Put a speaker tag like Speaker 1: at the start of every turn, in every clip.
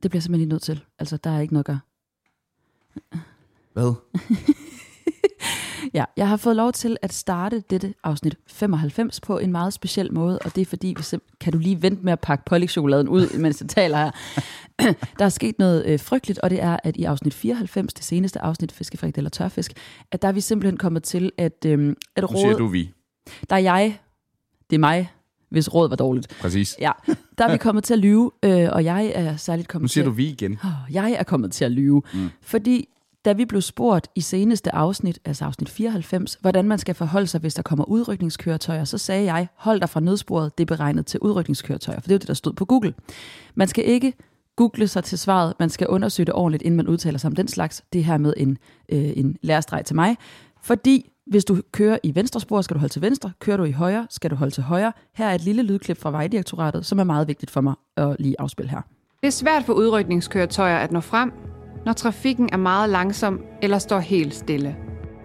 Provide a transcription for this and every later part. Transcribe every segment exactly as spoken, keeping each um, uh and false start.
Speaker 1: det bliver simpelthen lige nødt til. Altså, der er ikke noget at gøre.
Speaker 2: Hvad?
Speaker 1: Ja, jeg har fået lov til at starte dette afsnit femoghalvfems på en meget speciel måde, og det er fordi, vi simp- kan du lige vente med at pakke pålægchokoladen ud, mens jeg taler her. Der er sket noget øh, frygteligt, og det er, at i afsnit fireoghalvfems, det seneste afsnit, fiskefrikadelle eller tørfisk, at der er vi simpelthen kommet til at, øh, at råde...
Speaker 2: Nu siger du vi.
Speaker 1: Der er jeg, det er mig, hvis råd var dårligt.
Speaker 2: Præcis.
Speaker 1: Ja, der er vi kommet til at lyve, øh, og jeg er særligt kommet
Speaker 2: Nu siger
Speaker 1: til...
Speaker 2: du vi igen.
Speaker 1: Oh, jeg er kommet til at lyve, mm. fordi... Da vi blev spurgt i seneste afsnit, altså afsnit fireoghalvfems, hvordan man skal forholde sig, hvis der kommer udrykningskøretøjer, så sagde jeg, hold dig fra nødsporet, det er beregnet til udrykningskøretøjer, for det er jo det, der stod på Google. Man skal ikke google sig til svaret, man skal undersøge det ordentligt, inden man udtaler sig om den slags. Det er her med en, øh, en lærestreg til mig, fordi hvis du kører i venstre spor, skal du holde til venstre, kører du i højre, skal du holde til højre. Her er et lille lydklip fra Vejdirektoratet, som er meget vigtigt for mig at lige afspille her.
Speaker 3: Det er svært for udrykningskøretøjer at nå frem, når trafikken er meget langsom eller står helt stille.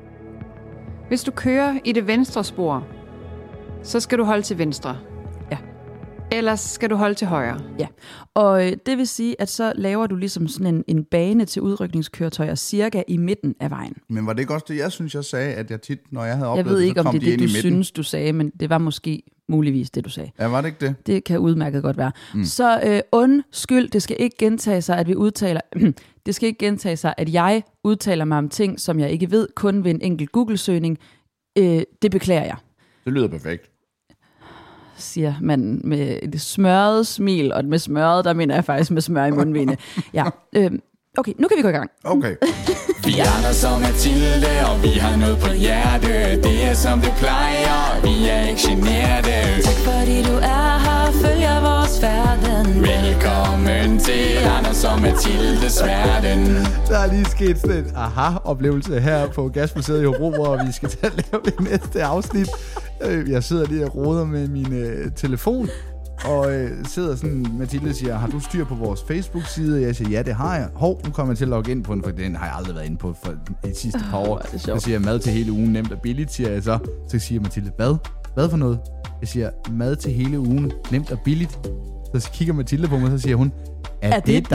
Speaker 3: Hvis du kører i det venstre spor, så skal du holde til venstre.
Speaker 1: Ja.
Speaker 3: Ellers skal du holde til højre.
Speaker 1: Ja, og øh, det vil sige, at så laver du ligesom sådan en, en bane til udrykningskøretøjer cirka i midten af vejen.
Speaker 2: Men var det ikke også det, jeg synes, jeg sagde, at jeg tit, når jeg havde oplevet
Speaker 1: Jeg ved
Speaker 2: det,
Speaker 1: ikke,
Speaker 2: så kom
Speaker 1: om det
Speaker 2: de
Speaker 1: er det,
Speaker 2: ind
Speaker 1: du
Speaker 2: i midten.
Speaker 1: synes, du sagde, men det var måske muligvis det, du sagde.
Speaker 2: Ja, var det ikke det?
Speaker 1: Det kan udmærket godt være. Mm. Så øh, undskyld, det skal ikke gentage sig, at vi udtaler... det skal ikke gentage sig, at jeg udtaler mig om ting, som jeg ikke ved, kun ved en enkelt Google-søgning. Øh, det beklager jeg.
Speaker 2: Det lyder perfekt.
Speaker 1: Siger man med et smørret smil, og med smørret, der mener jeg faktisk med smør i mundvene. Ja, øh, okay, nu kan vi gå i gang.
Speaker 2: Okay.
Speaker 4: Vi er Anders og Mathilde, og vi har noget på hjerte. Det er som det plejer, vi er ikke generte.
Speaker 5: Tak fordi du er her, følger vores verden.
Speaker 4: Velkommen til Anders og Mathildes verden.
Speaker 2: Der er lige sket sådan en aha-oplevelse her på Gasmuseet i Hobro, hvor vi skal til at lave det næste afsnit. Jeg sidder lige og roder med min øh, telefon, og øh, sidder sådan, Mathilde siger, har du styr på vores Facebook-side? Jeg siger, ja, det har jeg. Hov, nu kommer jeg til at logge ind på den, for den har jeg aldrig været inde på for de sidste par år.
Speaker 1: Oh,
Speaker 2: så siger jeg, mad til hele ugen, nemt og billigt, siger jeg så. Så siger Mathilde, hvad? Hvad for noget? Jeg siger, mad til hele ugen, nemt og billigt. Så kigger Mathilde på mig, så siger hun, er,
Speaker 1: Er det, det dig?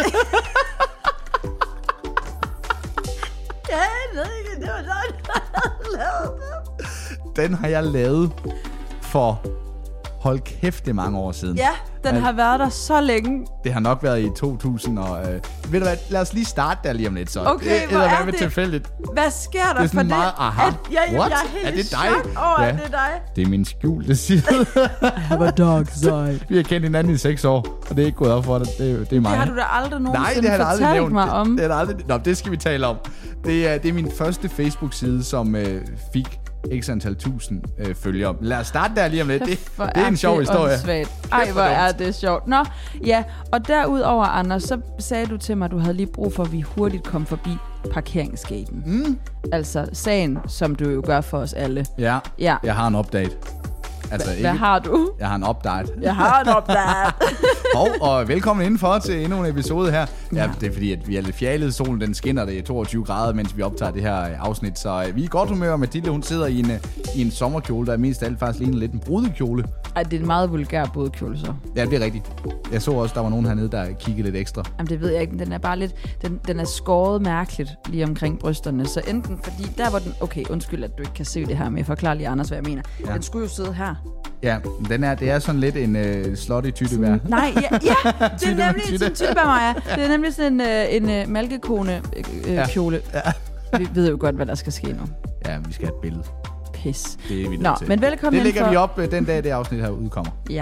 Speaker 5: Ja, jeg ved ikke, det var dig, der havde lavet det.
Speaker 2: Den har jeg lavet for, hold kæft, det er mange år siden.
Speaker 1: Ja, den har været der så længe.
Speaker 2: Det har nok været i to tusind og... Øh, ved du hvad, lad os lige starte der lige om lidt så.
Speaker 1: Okay,
Speaker 2: det,
Speaker 1: hvor er
Speaker 2: med
Speaker 1: det?
Speaker 2: tilfældigt.
Speaker 1: Hvad sker der
Speaker 2: Det er
Speaker 1: for
Speaker 2: sådan
Speaker 1: det?
Speaker 2: meget, aha,
Speaker 1: At, ja, jeg,
Speaker 2: what?
Speaker 1: jeg er helt
Speaker 2: Er det
Speaker 1: i
Speaker 2: dig?
Speaker 1: chok over,
Speaker 2: Ja.
Speaker 1: at det er dig.
Speaker 2: Det er min skjulte side.
Speaker 1: I have a dark side.
Speaker 2: Vi har kendt hinanden i seks år, og det er ikke gået op for dig. Det, det er mig.
Speaker 1: Det har du da aldrig
Speaker 2: Nej,
Speaker 1: nogensinde
Speaker 2: det har jeg aldrig
Speaker 1: fortalt
Speaker 2: nævnt.
Speaker 1: mig
Speaker 2: Det,
Speaker 1: om.
Speaker 2: det, er der aldrig... Nå, det skal vi tale om. Det er, det er min første Facebook-side, som øh, fik x antal tusind øh, følgere. Lad os starte der lige om lidt. Det,
Speaker 1: Hvor
Speaker 2: det er en sjov
Speaker 1: det
Speaker 2: historie.
Speaker 1: åndssvagt. Ej, hvor er det sjovt. Nå, ja. Og derudover, Anders, så sagde du til mig, at du havde lige brug for, at vi hurtigt kom forbi parkeringsgaten.
Speaker 2: Mm.
Speaker 1: Altså sagen, som du jo gør for os alle.
Speaker 2: Ja,
Speaker 1: Ja.
Speaker 2: jeg har en update. Altså,
Speaker 1: Hvad har du?
Speaker 2: Jeg har en update.
Speaker 1: Jeg har en opdage.
Speaker 2: Hov, og velkommen indenfor til endnu en episode her. Ja, det er fordi, at vi er lidt fjallede. Solen den skinner, det er toogtyve grader, mens vi optager det her afsnit. Så øh, vi er i godt humør. Mathilde, hun sidder i en, øh, i en sommerkjole, der mest af alt faktisk ligner lidt en brudekjole.
Speaker 1: Ej, det er en meget vulgær bådkjole, så.
Speaker 2: Ja, det er rigtigt. Jeg så også, der var nogen hernede, der kiggede lidt ekstra.
Speaker 1: Jamen, det ved jeg ikke, men den er bare lidt... Den, den er skåret mærkeligt lige omkring brysterne. Så enten fordi... Der var den... Okay, undskyld, at du ikke kan se det her, men jeg forklarer lige Anders, hvad jeg mener.
Speaker 2: Ja.
Speaker 1: Den skulle jo sidde her.
Speaker 2: Ja, den er, det er sådan lidt en øh, slutty tyttebær.
Speaker 1: Nej, ja, ja det er
Speaker 2: Tytte-
Speaker 1: nemlig
Speaker 2: tytte.
Speaker 1: en tyttebær, Maja. Det er nemlig sådan en, øh, en øh, malkekone øh,
Speaker 2: Ja.
Speaker 1: kjole.
Speaker 2: Ja.
Speaker 1: Vi ved jo godt, hvad der skal ske nu.
Speaker 2: Ja, vi skal have et billede.
Speaker 1: Pis.
Speaker 2: Det er vi nødt
Speaker 1: Nå,
Speaker 2: til.
Speaker 1: men velkommen
Speaker 2: Det lægger
Speaker 1: indenfor.
Speaker 2: vi op øh, den dag, det afsnit her udkommer.
Speaker 1: Ja.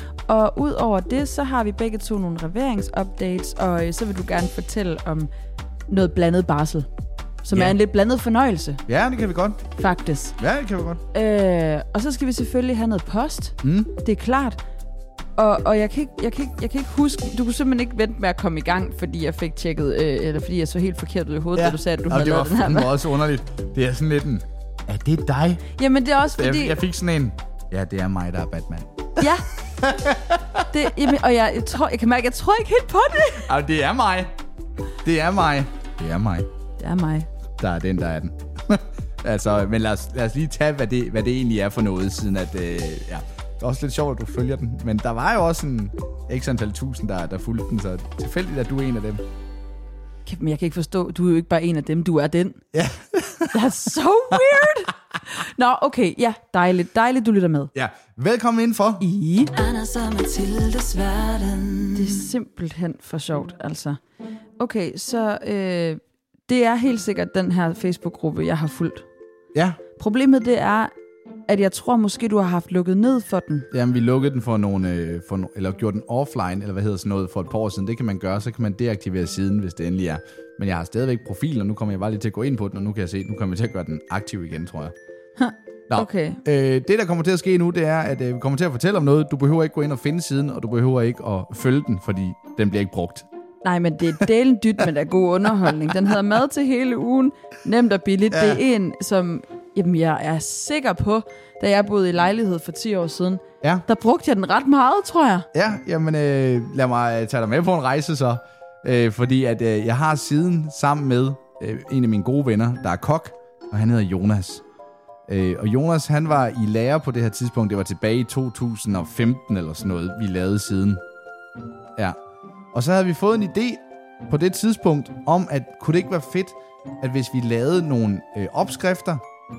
Speaker 1: Og ud over det, så har vi begge to nogle reveringsupdates, og øh, så vil du gerne fortælle om noget blandet barsel, som
Speaker 2: Ja.
Speaker 1: er en lidt blandet fornøjelse,
Speaker 2: Ja, det kan vi godt.
Speaker 1: faktisk.
Speaker 2: Ja, det kan vi godt.
Speaker 1: Øh, og så skal vi selvfølgelig have noget post.
Speaker 2: Mm.
Speaker 1: Det er klart. Og, og jeg, kan ikke, jeg, kan ikke, jeg kan ikke huske... Du kunne simpelthen ikke vente med at komme i gang, fordi jeg fik tjekket... Øh, eller fordi jeg så helt forkert ud i hovedet, ja. da du sagde, at du
Speaker 2: og
Speaker 1: havde
Speaker 2: det var
Speaker 1: lavet den her.
Speaker 2: fandme også underligt. Det er sådan lidt en... Er det dig?
Speaker 1: Jamen, det er også fordi...
Speaker 2: Jeg, jeg fik sådan en... Ja, det er mig, der er Batman.
Speaker 1: Ja. Det, jamen, og jeg, jeg, tror, jeg kan mærke, jeg tror ikke helt på det.
Speaker 2: Og det er mig. Det er mig. Det er mig.
Speaker 1: Det er mig.
Speaker 2: Der er den, der er den. altså, men lad os, lad os lige tage, hvad det, hvad det egentlig er for noget, siden at... Øh, ja. er også lidt sjovt, at du følger den. Men der var jo også en x antal tusind, der, der fulgte den, så tilfældigt, at du er en af dem.
Speaker 1: Men jeg kan ikke forstå, du er jo ikke bare en af dem, du er den.
Speaker 2: Ja.
Speaker 1: That's so weird. Nå, okay, ja, dejligt. Dejligt, du lytter med.
Speaker 2: Ja, velkommen indenfor.
Speaker 1: I
Speaker 5: Anders og Mathildes verden.
Speaker 1: Det er simpelthen for sjovt, altså. Okay, så øh, det er helt sikkert den her Facebook-gruppe, jeg har fulgt.
Speaker 2: Ja.
Speaker 1: Problemet det er, at jeg tror måske, du har haft lukket ned for den.
Speaker 2: Jamen, vi lukkede den for nogle, øh, for no, eller gjorde den offline, eller hvad hedder sådan noget, for et par år siden. Det kan man gøre, så kan man deaktivere siden, hvis det endelig er. Men jeg har stadigvæk profil, og nu kommer jeg bare lige til at gå ind på den, og nu kan jeg se, nu kommer jeg til at gøre den aktiv igen, tror jeg. Nå,
Speaker 1: Okay.
Speaker 2: øh, det, der kommer til at ske nu, det er, at øh, vi kommer til at fortælle om noget. Du behøver ikke gå ind og finde siden, og du behøver ikke at følge den, fordi den bliver ikke brugt.
Speaker 1: Nej, men det er delen dyt, men der er god underholdning. Den hedder Mad til hele ugen. Nemt og billigt.
Speaker 2: Ja.
Speaker 1: Det er en, som jamen, jeg er sikker på, da jeg boede i lejlighed for ti år siden.
Speaker 2: Ja.
Speaker 1: Der brugte jeg den ret meget, tror jeg.
Speaker 2: Ja, jamen øh, lad mig tage dig med på en rejse så. Øh, fordi at øh, jeg har siden sammen med øh, en af mine gode venner, der er kok, og han hedder Jonas. Øh, og Jonas, han var i lære på det her tidspunkt. Det var tilbage i to tusind og femten eller sådan noget, vi lavede siden. Ja. Og så havde vi fået en idé på det tidspunkt om, at kunne det ikke være fedt, at hvis vi lavede nogle øh, opskrifter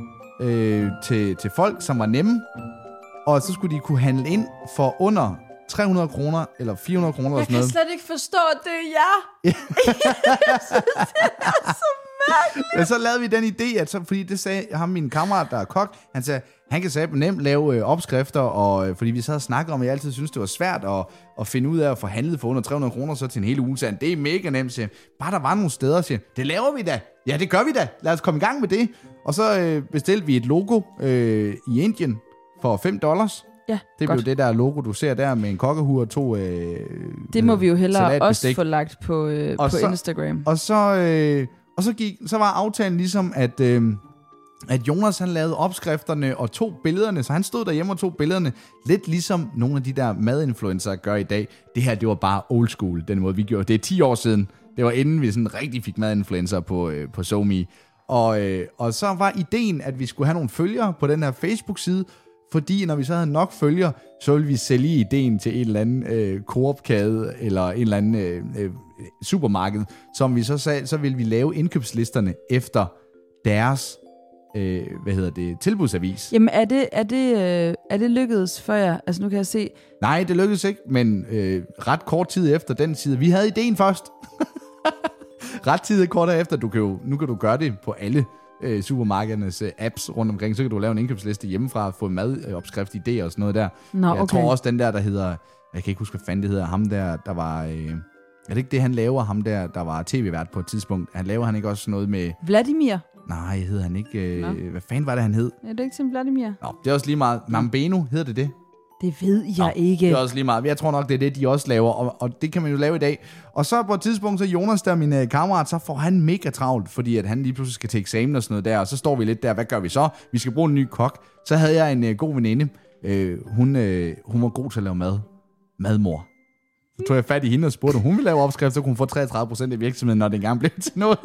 Speaker 2: øh, til, til folk, som var nemme, og så skulle de kunne handle ind for under tre hundrede kroner eller fire hundrede kroner eller
Speaker 1: Jeg
Speaker 2: sådan
Speaker 1: kan
Speaker 2: noget.
Speaker 1: slet ikke forstå, at det er jer. Jeg synes, det er så mærkeligt.
Speaker 2: Men så lavede vi den idé, at så, fordi det sagde ham, min kammerat, der er kok, han sagde, han kan sige nemt lave øh, opskrifter, og øh, fordi vi så og snakkede om, at jeg altid synes det var svært at, at finde ud af at få handlet for under tre hundrede kroner så til en hel uge, så han, det er mega nemt, siger, bare der var nogle steder, siger, det laver vi da. Ja, det gør vi da. Lad os komme i gang med det. Og så øh, bestilte vi et logo øh, i Indien for fem dollars.
Speaker 1: Ja,
Speaker 2: Det
Speaker 1: godt.
Speaker 2: blev det der logo, du ser der med en kokkehue og to øh,
Speaker 1: Det må vi jo hellere også
Speaker 2: salatbestik.
Speaker 1: få lagt på, øh,
Speaker 2: Og
Speaker 1: på
Speaker 2: så-
Speaker 1: Instagram.
Speaker 2: Og så, øh, og så, gik, så var aftalen ligesom, at, øh, at Jonas han lavede opskrifterne og tog billederne, så han stod derhjemme og tog billederne, lidt ligesom nogle af de der madinfluencer gør i dag. Det her, det var bare old school, den måde vi gjorde. Det er ti år siden. Det var inden vi sådan rigtig fik madinfluencer på, øh, på SoMe. Og, øh, og så var ideen, at vi skulle have nogle følgere på den her Facebook-side, fordi når vi så havde nok følgere, så ville vi sælge ideen til en eller anden øh, Coop-kæde eller en eller anden øh, øh, supermarked, som vi så sagde, så ville vi lave indkøbslisterne efter deres øh, hvad hedder det, tilbudsavis.
Speaker 1: Jamen, er det, er, det, øh, er det lykkedes for jer? Altså, nu kan jeg se...
Speaker 2: Nej, det lykkedes ikke, men øh, ret kort tid efter den side, vi havde ideen først. ret tid kort efter, du kan jo, nu kan du gøre det på alle øh, supermarkedernes øh, apps rundt omkring, så kan du lave en indkøbsliste hjemmefra og få madopskrift, idéer og sådan noget der.
Speaker 1: Nå,
Speaker 2: Jeg
Speaker 1: okay.
Speaker 2: tror også den der, der hedder, jeg kan ikke huske, hvad fanden det hedder, ham der, der var, øh, er det ikke det, han laver, ham der, der var tv-vært på et tidspunkt, han laver han ikke også noget med,
Speaker 1: Vladimir?
Speaker 2: nej, hedder han ikke, øh,
Speaker 1: Nå.
Speaker 2: hvad fanden var det, han hed?
Speaker 1: Er det ikke til Vladimir?
Speaker 2: Nå, det er også lige meget, Mambeno, hedder det det?
Speaker 1: Det ved jeg
Speaker 2: Nå,
Speaker 1: ikke.
Speaker 2: Det er også lige meget. Jeg tror nok, det er det, de også laver, og, og det kan man jo lave i dag. Og så på et tidspunkt, så Jonas der, min øh, kammerat, så får han mega travlt, fordi at han lige pludselig skal til eksamen og sådan noget der, og så står vi lidt der, hvad gør vi så? Vi skal bruge en ny kok. Så havde jeg en øh, god veninde. Øh, hun, øh, hun var god til at lave mad. Madmor. Så tog jeg fat i hende og spurgte, om hun ville lave opskrift, så kunne hun få treogtredive procent af virksomheden, når det engang blev til noget.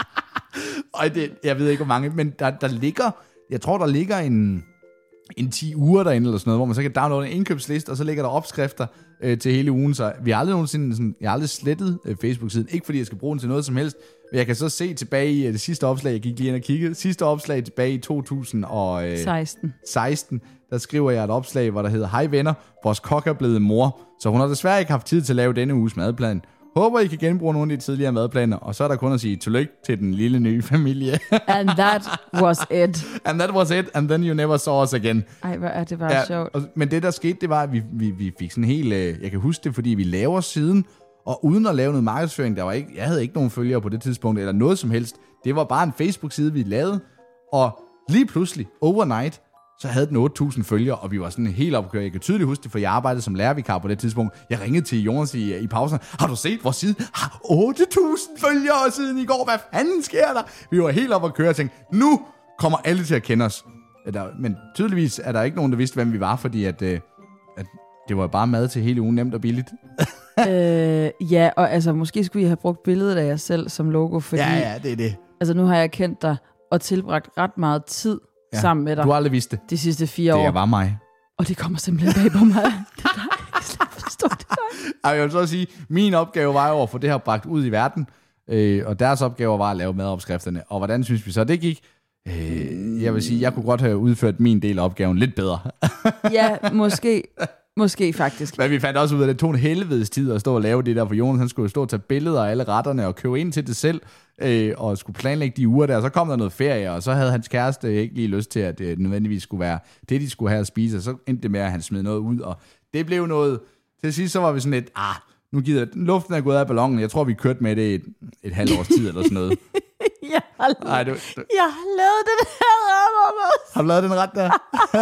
Speaker 2: Og det, jeg ved ikke, hvor mange, men der, der ligger, jeg tror, der ligger en... en ti uger derinde eller sådan noget, hvor man så kan downloade en indkøbsliste, og så ligger der opskrifter øh, til hele ugen, så vi har aldrig nogensinde sådan, jeg har aldrig slettet øh, Facebook-siden, ikke fordi jeg skal bruge den til noget som helst, men jeg kan så se tilbage i øh, det sidste opslag, jeg gik lige ind og kiggede, sidste opslag tilbage i to tusind og seksten, der skriver jeg et opslag, hvor der hedder, hej venner, vores kok er blevet mor, så hun har desværre ikke haft tid til at lave denne uges madplan. Håber, I kan genbruge nogle af de tidligere madplaner, og så er der kun at sige tillykke til den lille nye familie.
Speaker 1: And that was it.
Speaker 2: And that was it, and then you never saw us again.
Speaker 1: Ej, hvor er det bare
Speaker 2: Ja,
Speaker 1: sjovt.
Speaker 2: og, men det, der skete, det var, at vi, vi, vi fik sådan helt... Øh, jeg kan huske det, fordi vi laver siden, og uden at lave noget markedsføring, der var ikke, jeg havde ikke nogen følgere på det tidspunkt, eller noget som helst. Det var bare en Facebook-side, vi lavede, og lige pludselig, overnight, så havde den otte tusind følgere, og vi var sådan helt opkørt. Jeg kan tydeligt huske det, for jeg arbejdede som lærervikar på det tidspunkt. Jeg ringede til Jonas i, i pausen. Har du set vores side? Har otte tusind følgere siden i går. Hvad fanden sker der? Vi var helt oppe at køre og tænkte, nu kommer alle til at kende os. Men tydeligvis er der ikke nogen, der vidste, hvem vi var, fordi at, at det var bare mad til hele ugen, nemt og billigt.
Speaker 1: øh, ja, og altså, måske skulle I have brugt billedet af jer selv som logo, fordi
Speaker 2: Ja, ja, det er det.
Speaker 1: altså, nu har jeg kendt dig og tilbragt ret meget tid
Speaker 2: Ja,
Speaker 1: sammen med dig
Speaker 2: du har aldrig vidst det.
Speaker 1: de sidste fire år.
Speaker 2: Det var mig.
Speaker 1: Og det kommer simpelthen bag på mig. Det er dig. Jeg kan forstå det dig.
Speaker 2: Ej, jeg vil så sige, min opgave var jo at få det her bragt ud i verden, øh, og deres opgave var at lave madopskrifterne. Og hvordan synes vi så, det gik? Øh, jeg vil sige, jeg kunne godt have udført min del af opgaven lidt bedre.
Speaker 1: Ja, måske. Måske faktisk.
Speaker 2: Men vi fandt også ud af, at det tog en helvedes tid at stå og lave det der, for Jonas han skulle stå og tage billeder af alle retterne og købe ind til det selv, øh, og skulle planlægge de uger der, og så kom der noget ferie, og så havde hans kæreste ikke lige lyst til, at det nødvendigvis skulle være det, de skulle have at spise, og så endte det med, at han smed noget ud, og det blev noget, til sidst så var vi sådan lidt, ah, nu gider jeg, luften er gået af ballonen, jeg tror, vi kørte med det et, et halvt års tid, eller sådan noget.
Speaker 1: Jeg har,
Speaker 2: Ej, du, du,
Speaker 1: jeg har lavet den her ret.
Speaker 2: Har du lavet den ret der?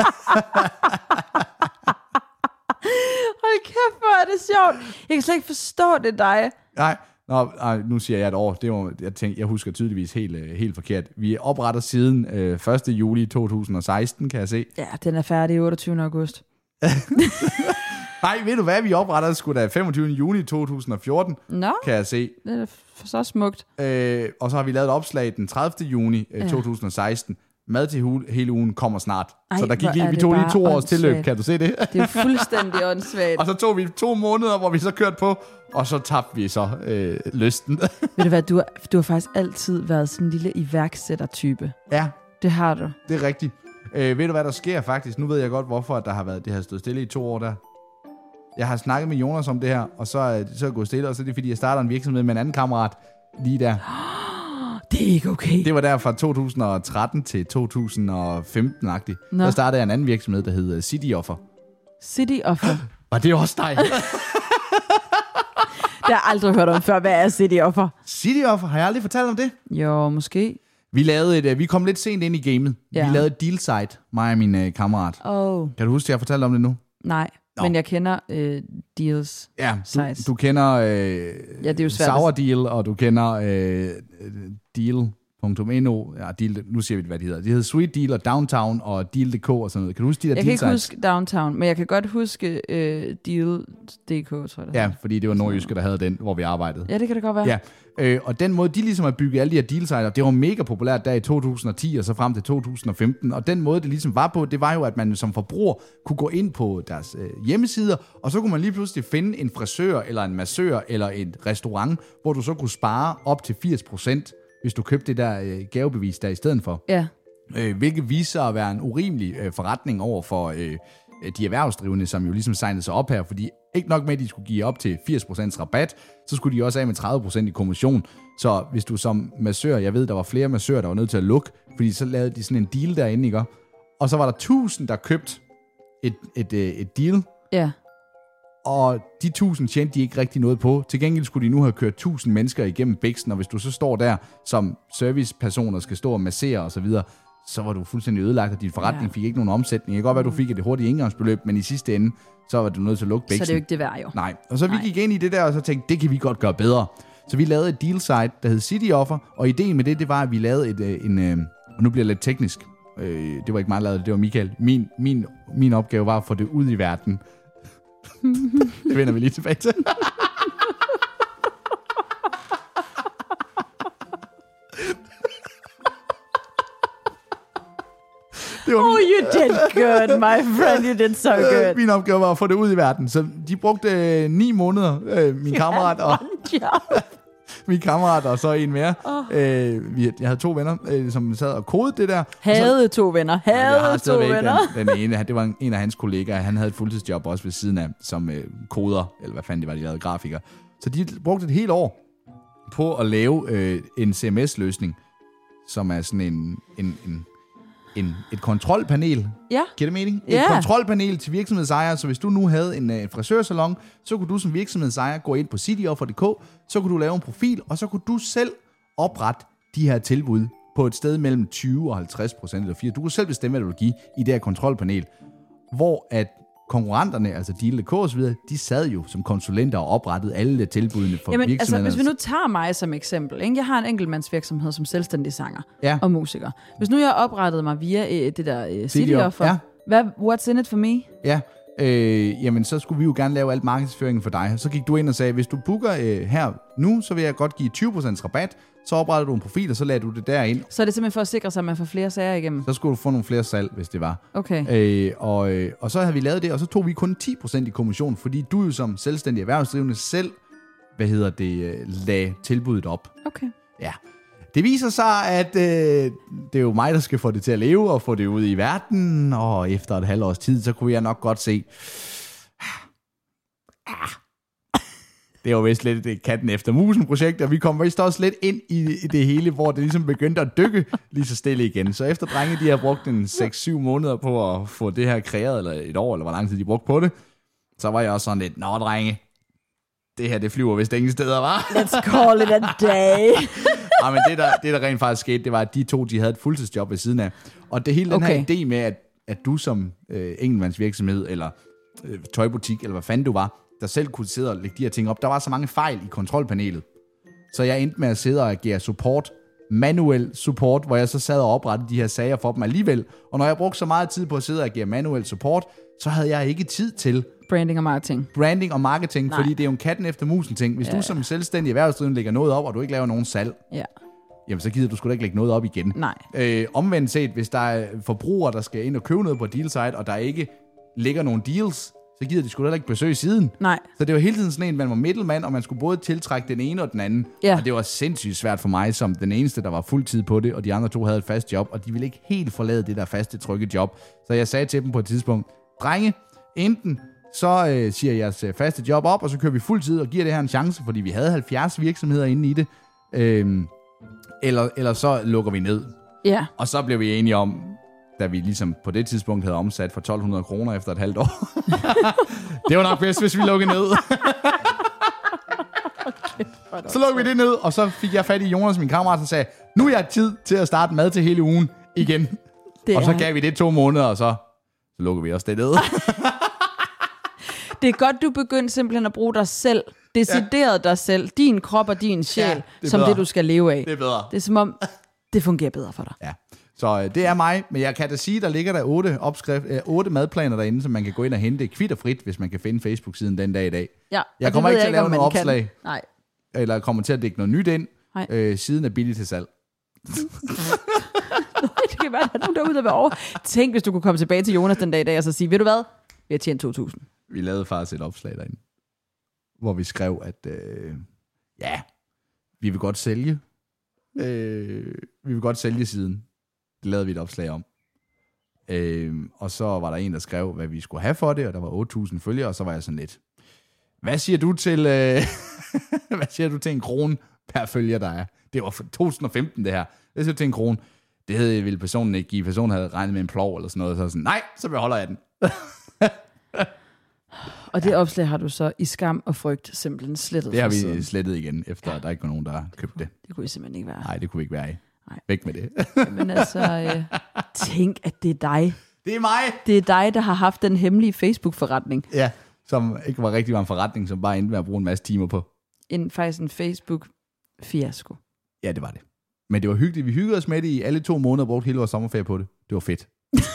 Speaker 1: Hold kæft, hvor er det sjovt. Jeg kan slet ikke forstå det dig.
Speaker 2: Nej, Nå, nej, nu siger jeg et år. Det var, jeg, tænker, jeg husker tydeligvis helt, helt forkert. Vi opretter siden øh, første juli to tusind og seksten, kan jeg se.
Speaker 1: Ja, den er færdig otteogtyvende august.
Speaker 2: Nej, ved du hvad? Vi opretter sgu da femogtyvende juni to tusind og fjorten,
Speaker 1: Nå,
Speaker 2: kan jeg se.
Speaker 1: det er så smukt.
Speaker 2: Øh, og så har vi lavet et opslag den tredivte juni øh, to tusind og seksten. Mad til hu- hele ugen kommer snart.
Speaker 1: Ej,
Speaker 2: så der gik
Speaker 1: hvor
Speaker 2: lige,
Speaker 1: er
Speaker 2: vi
Speaker 1: det
Speaker 2: tog lige
Speaker 1: bare
Speaker 2: to års
Speaker 1: åndssvagt.
Speaker 2: tilløb, kan du se det?
Speaker 1: Det er jo fuldstændig åndssvagt.
Speaker 2: Og så tog vi to måneder, hvor vi så kørte på, og så tabte vi så øh, lysten.
Speaker 1: Ved du hvad, du har, du har faktisk altid været sådan en lille iværksættertype.
Speaker 2: Ja,
Speaker 1: Det har du.
Speaker 2: det er rigtigt. Øh, ved du, hvad der sker faktisk? Nu ved jeg godt, hvorfor at der har været det har stået stille i to år der. Jeg har snakket med Jonas om det her, og så er det så gået stille, og så er det, fordi jeg starter en virksomhed med en anden kammerat lige der.
Speaker 1: Det er ikke okay.
Speaker 2: Det var der fra to tusind og tretten til to tusind og femten-agtigt.
Speaker 1: Nå.
Speaker 2: Der startede jeg en anden virksomhed, der hed City Offer.
Speaker 1: City Offer.
Speaker 2: Og det er også dig.
Speaker 1: Det har jeg aldrig hørt om før. Hvad er City Offer?
Speaker 2: City Offer, har jeg aldrig fortalt om det?
Speaker 1: Jo, måske.
Speaker 2: Vi lavede et, vi kom lidt sent ind i gamet.
Speaker 1: Ja.
Speaker 2: Vi lavede et deal site, mig og min uh, kammerat.
Speaker 1: Åh, oh,
Speaker 2: Kan du huske, at jeg har fortalt om det nu?
Speaker 1: nej.
Speaker 2: Nå.
Speaker 1: Men jeg kender øh, deals.
Speaker 2: Ja, du,
Speaker 1: Sites.
Speaker 2: du kender øh,
Speaker 1: Ja, det er jo svært.
Speaker 2: Sour Deal, og du kender øh, Deal punktum no. Ja, deal, nu siger vi, hvad de hedder. De hedder Sweet Deal og Downtown og Deal punktum d k og sådan noget. Kan du huske de der
Speaker 1: Jeg
Speaker 2: deal
Speaker 1: kan ikke
Speaker 2: sites?
Speaker 1: huske Downtown, men jeg kan godt huske øh, Deal punktum d k, tror jeg. det
Speaker 2: Ja, fordi det var nordjyske, der havde den, hvor vi arbejdede.
Speaker 1: Ja, det kan det godt være.
Speaker 2: Ja, øh, og den måde, de ligesom har bygget alle de her deal sites, det var mega populært der i to tusind og ti og så frem til to tusind og femten, og den måde, det ligesom var på, det var jo, at man som forbruger kunne gå ind på deres øh, hjemmesider, og så kunne man lige pludselig finde en frisør, eller en massør, eller en restaurant, hvor du så kunne spare op til firs procent, hvis du købte det der øh, gavebevis der i stedet for.
Speaker 1: Ja.
Speaker 2: Øh, hvilket viser sig at være en urimelig øh, forretning over for øh, de erhvervsdrivende, som jo ligesom signede sig op her, fordi ikke nok med, at de skulle give op til firs procent rabat, så skulle de også af med tredive procent i kommission. Så hvis du som massør, jeg ved, der var flere massører, der var nødt til at lukke, fordi så lavede de sådan en deal derinde, ikke? Og så var der tusind, der købte et, et, et, et deal,
Speaker 1: Ja.
Speaker 2: og de tusind tjente de ikke rigtig noget på. Til gengæld skulle de nu have kørt tusind mennesker igennem bæksten, og hvis du så står der som servicepersoner skal stå og massere og så videre, så var du fuldstændig ødelagt, og din forretning
Speaker 1: Ja.
Speaker 2: fik ikke nogen omsætning. Det kan godt være, at du fik et hurtigt engangsbeløb, men i sidste ende, så var du nødt til at lukke bæksten.
Speaker 1: Så det er jo ikke det værd, jo.
Speaker 2: Nej, og så vi
Speaker 1: Nej.
Speaker 2: gik ind i det der, og så tænkte, det kan vi godt gøre bedre. Så vi lavede et deal site, der hed City Offer, og ideen med det, det var, at vi lavede et, øh, en, øh, og nu bliver det lidt teknisk, øh, det var ikke mig, der lavede det, det var Michael. Min, min, min opgave var at få det ud i verden. Det vender vi lige tilbage til. Det var
Speaker 1: Oh,
Speaker 2: min,
Speaker 1: you did good, my friend. You did so
Speaker 2: øh,
Speaker 1: good.
Speaker 2: min opgave var at få det ud i verden. Så de brugte øh, ni måneder, øh, min kammerat og...
Speaker 1: Job.
Speaker 2: Min kammerat og så en mere. Oh. Øh, vi, jeg havde to venner, øh, som sad og kodede det der.
Speaker 1: Havde to venner.
Speaker 2: Og så, jeg
Speaker 1: Havde
Speaker 2: har
Speaker 1: to
Speaker 2: stadigvæk
Speaker 1: venner.
Speaker 2: Den, den ene, det var en, en af hans kollegaer. Han havde et fuldtidsjob også ved siden af, som øh, koder, eller hvad fanden det var, de lavede grafiker. Så de brugte et helt år på at lave øh, en C M S-løsning, som er sådan en, en, en, en et kontrolpanel.
Speaker 1: Ja.
Speaker 2: Giver det mening?
Speaker 1: Ja.
Speaker 2: Et kontrolpanel til virksomhedsejere, så hvis du nu havde en, en frisørsalon, så kunne du som virksomhedsejer gå ind på cityoffer punktum d k, så kunne du lave en profil, og så kunne du selv oprette de her tilbud på et sted mellem tyve og halvtreds procent eller firs. Du kunne selv bestemme, hvad du vil give i det her kontrolpanel, hvor at konkurrenterne, altså Deal punktum d k og så videre, de sad jo som konsulenter og oprettede alle tilbudene for
Speaker 1: Jamen, altså,
Speaker 2: virksomhederne.
Speaker 1: hvis vi nu tager mig som eksempel, ikke? Jeg har en enkeltmandsvirksomhed som selvstændig sanger
Speaker 2: Ja.
Speaker 1: og musiker. Hvis nu jeg oprettede mig via øh, det der øh, City
Speaker 2: City
Speaker 1: Offer,
Speaker 2: ja.
Speaker 1: hvad, what's in it for me?
Speaker 2: Ja, øh, jamen så skulle vi jo gerne lave alt markedsføringen for dig. Så gik du ind og sagde, hvis du booker øh, her nu, så vil jeg godt give tyve procent rabat. Så opretter du en profil, og så lader du det derind.
Speaker 1: Så er det simpelthen for at sikre sig, at man får flere sager igennem?
Speaker 2: Så skulle du få nogle flere salg, hvis det var.
Speaker 1: Okay.
Speaker 2: Øh, og, øh, og så havde vi lavet det, og så tog vi kun ti procent i kommission, fordi du jo som selvstændig erhvervsdrivende selv, hvad hedder det, øh, lagde tilbuddet op.
Speaker 1: Okay.
Speaker 2: Ja. Det viser sig, at øh, det er jo mig, der skal få det til at leve, og få det ud i verden, og efter et halvt års tid, så kunne jeg nok godt se, det var vist lidt et katten efter musen projekt, og vi kom vist også lidt ind i, i det hele, hvor det ligesom begyndte at dykke lige så stille igen. Så efter drenge, de har brugt en seks syv måneder på at få det her kreeret, eller et år, eller hvor lang tid de brugte på det, så var jeg også sådan lidt, nå drenge, det her, det flyver vist ingen steder, var.
Speaker 1: Let's call it a day.
Speaker 2: Ja, men det der, det, der rent faktisk skete, det var, at de to, de havde et fuldtidsjob ved siden af. Og det hele den
Speaker 1: Okay.
Speaker 2: her idé med, at, at du som øh, enkeltmandsvirksomhed, eller øh, tøjbutik, eller hvad fanden du var, der selv kunne sidde og lægge de her ting op, der var så mange fejl i kontrolpanelet. Så jeg endte med at sidde og agere support, manuel support, hvor jeg så sad og oprettede de her sager for dem alligevel. Og når jeg brugte så meget tid på at sidde og agere manuel support, så havde jeg ikke tid til
Speaker 1: Branding og marketing.
Speaker 2: branding og marketing,
Speaker 1: Nej.
Speaker 2: fordi det er jo en katten efter musen ting. Hvis
Speaker 1: Ja.
Speaker 2: du som selvstændig erhvervsdrivende lægger noget op, og du ikke laver nogen salg,
Speaker 1: Ja.
Speaker 2: jamen så gider du sgu da ikke lægge noget op igen.
Speaker 1: Nej.
Speaker 2: Øh, omvendt set, hvis der er forbrugere, der skal ind og købe noget på dealsite, og der ikke ligger nogen deals, så gider de sgu da ikke besøge siden.
Speaker 1: Nej.
Speaker 2: Så det var hele tiden sådan en, man var middelmand, og man skulle både tiltrække den ene og den anden.
Speaker 1: Ja.
Speaker 2: Og det var sindssygt svært for mig, som den eneste, der var fuldtid på det, og de andre to havde et fast job, og de ville ikke helt forlade det der faste, trygge job. Så jeg sagde til dem på et tidspunkt, drenge, enten så øh, siger jeg jeres øh, faste job op, og så kører vi fuldtid og giver det her en chance, fordi vi havde halvfjerds virksomheder inde i det. Øhm, eller, eller så lukker vi ned.
Speaker 1: Ja.
Speaker 2: Og så blev vi enige om, da vi ligesom på det tidspunkt havde omsat for tolv hundrede kroner efter et halvt år. Det var nok bedst, hvis vi lukkede ned. Så lukkede vi det ned, og så fik jeg fat i Jonas, min kammerat, og sagde, nu er jeg tid til at starte mad til hele ugen igen.
Speaker 1: Det
Speaker 2: Og så
Speaker 1: er-
Speaker 2: gav vi det to måneder, og så, så lukkede vi også det ned.
Speaker 1: Det er godt, du begyndte simpelthen at bruge dig selv. Decideret ja. dig selv. Din krop og din sjæl.
Speaker 2: Ja,
Speaker 1: Ja,
Speaker 2: det er
Speaker 1: som
Speaker 2: bedre.
Speaker 1: det, du skal leve af.
Speaker 2: Det er bedre.
Speaker 1: Det er som om, det fungerer bedre for dig.
Speaker 2: Ja. Så øh, det er mig, men jeg kan da sige, der ligger der otte, opskrift, øh, otte madplaner derinde, som man kan gå ind og hente kvitterfrit, hvis man kan finde Facebook-siden den dag i dag.
Speaker 1: Ja, og
Speaker 2: Jeg
Speaker 1: det
Speaker 2: kommer
Speaker 1: ved
Speaker 2: ikke til at lave
Speaker 1: om
Speaker 2: noget
Speaker 1: man kan.
Speaker 2: opslag,
Speaker 1: Nej.
Speaker 2: eller kommer til at lægge noget nyt ind.
Speaker 1: Nej.
Speaker 2: Øh, siden er billig til salg.
Speaker 1: Det kan være, at der er nogen derude, der vil over. Tænk, hvis du kunne komme tilbage til Jonas den dag i dag, og så sige, ved du hvad? Vi har tjent to tusind.
Speaker 2: Vi lavede faktisk et opslag derinde, hvor vi skrev, at øh, ja, vi vil godt sælge. Øh, vi vil godt sælge siden. Det lavede vi et opslag om. Øh, og så var der en, der skrev, hvad vi skulle have for det, og der var otte tusind følgere, og så var jeg sådan lidt, hvad siger du til, øh, hvad siger du til en krone per følger, der er? Det var for to tusind og femten, det her. Hvad siger du til en krone? Det havde, ville personen ikke give. Personen havde regnet med en plov eller sådan noget, så sådan, nej, så beholder jeg den.
Speaker 1: Og det opslag har du så i skam og frygt simpelthen slettet
Speaker 2: Det har
Speaker 1: fra
Speaker 2: vi
Speaker 1: siden.
Speaker 2: slettet igen, efter der ikke var nogen, der købte det.
Speaker 1: Det kunne I simpelthen ikke være.
Speaker 2: Nej, det kunne vi ikke være i.
Speaker 1: Nej.
Speaker 2: Væk med det.
Speaker 1: Men altså, øh, tænk, at det er dig.
Speaker 2: Det er mig!
Speaker 1: Det er dig, der har haft den hemmelige Facebook-forretning.
Speaker 2: Ja, som ikke var rigtig var en forretning, som bare endte med at bruge en masse timer på.
Speaker 1: En, faktisk en Facebook-fiasko.
Speaker 2: Ja, det var det. Men det var hyggeligt. Vi hyggede os med det i alle to måneder og brugte hele vores sommerferie på det. Det var fedt.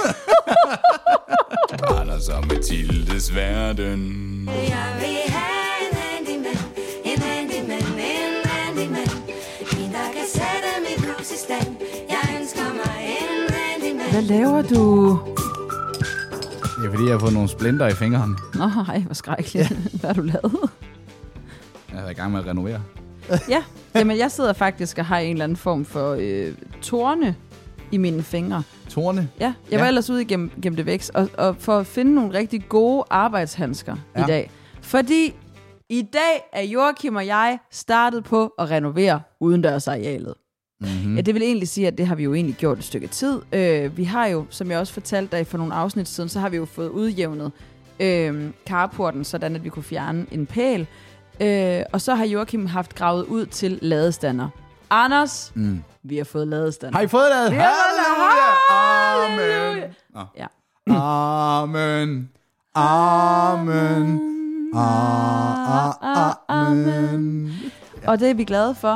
Speaker 4: Anders og Mathildes verden.
Speaker 5: Jeg vil have en handyman, en handyman, en handyman. En, der kan sætte mit hus i stand. Jeg ønsker mig en handyman.
Speaker 1: Hvad laver du?
Speaker 2: Det er fordi, jeg har fået nogle splinter i fingrene.
Speaker 1: Nå, ej, hvor skrækkeligt. Ja. Hvad har du lavet?
Speaker 2: Jeg har været i gang med at renovere.
Speaker 1: Ja, jamen jeg sidder faktisk og har en eller anden form for øh, torne i mine fingre.
Speaker 2: Torne.
Speaker 1: Ja, jeg var
Speaker 2: Ja.
Speaker 1: ellers ude igennem gennem det vækst, og, og for at finde nogle rigtig gode arbejdshandsker ja.
Speaker 2: Ja.
Speaker 1: i dag. Fordi i dag er Joachim og jeg startet på at renovere udendørsarealet.
Speaker 2: Mm-hmm.
Speaker 1: Ja, det vil egentlig sige, at det har vi jo egentlig gjort et stykke tid. Øh, vi har jo, som jeg også fortalte dig for nogle afsnit siden, så har vi jo fået udjævnet øh, carporten, sådan at vi kunne fjerne en pæl. Øh, og så har Joachim haft gravet ud til ladestander. Anders,
Speaker 2: Mm.
Speaker 1: vi har fået ladestander.
Speaker 2: Har I fået det?
Speaker 1: Vi har fået det.
Speaker 2: Amen. Amen.
Speaker 1: Ja.
Speaker 2: Amen. Amen. A- a- Amen.
Speaker 1: Og det er vi glade for.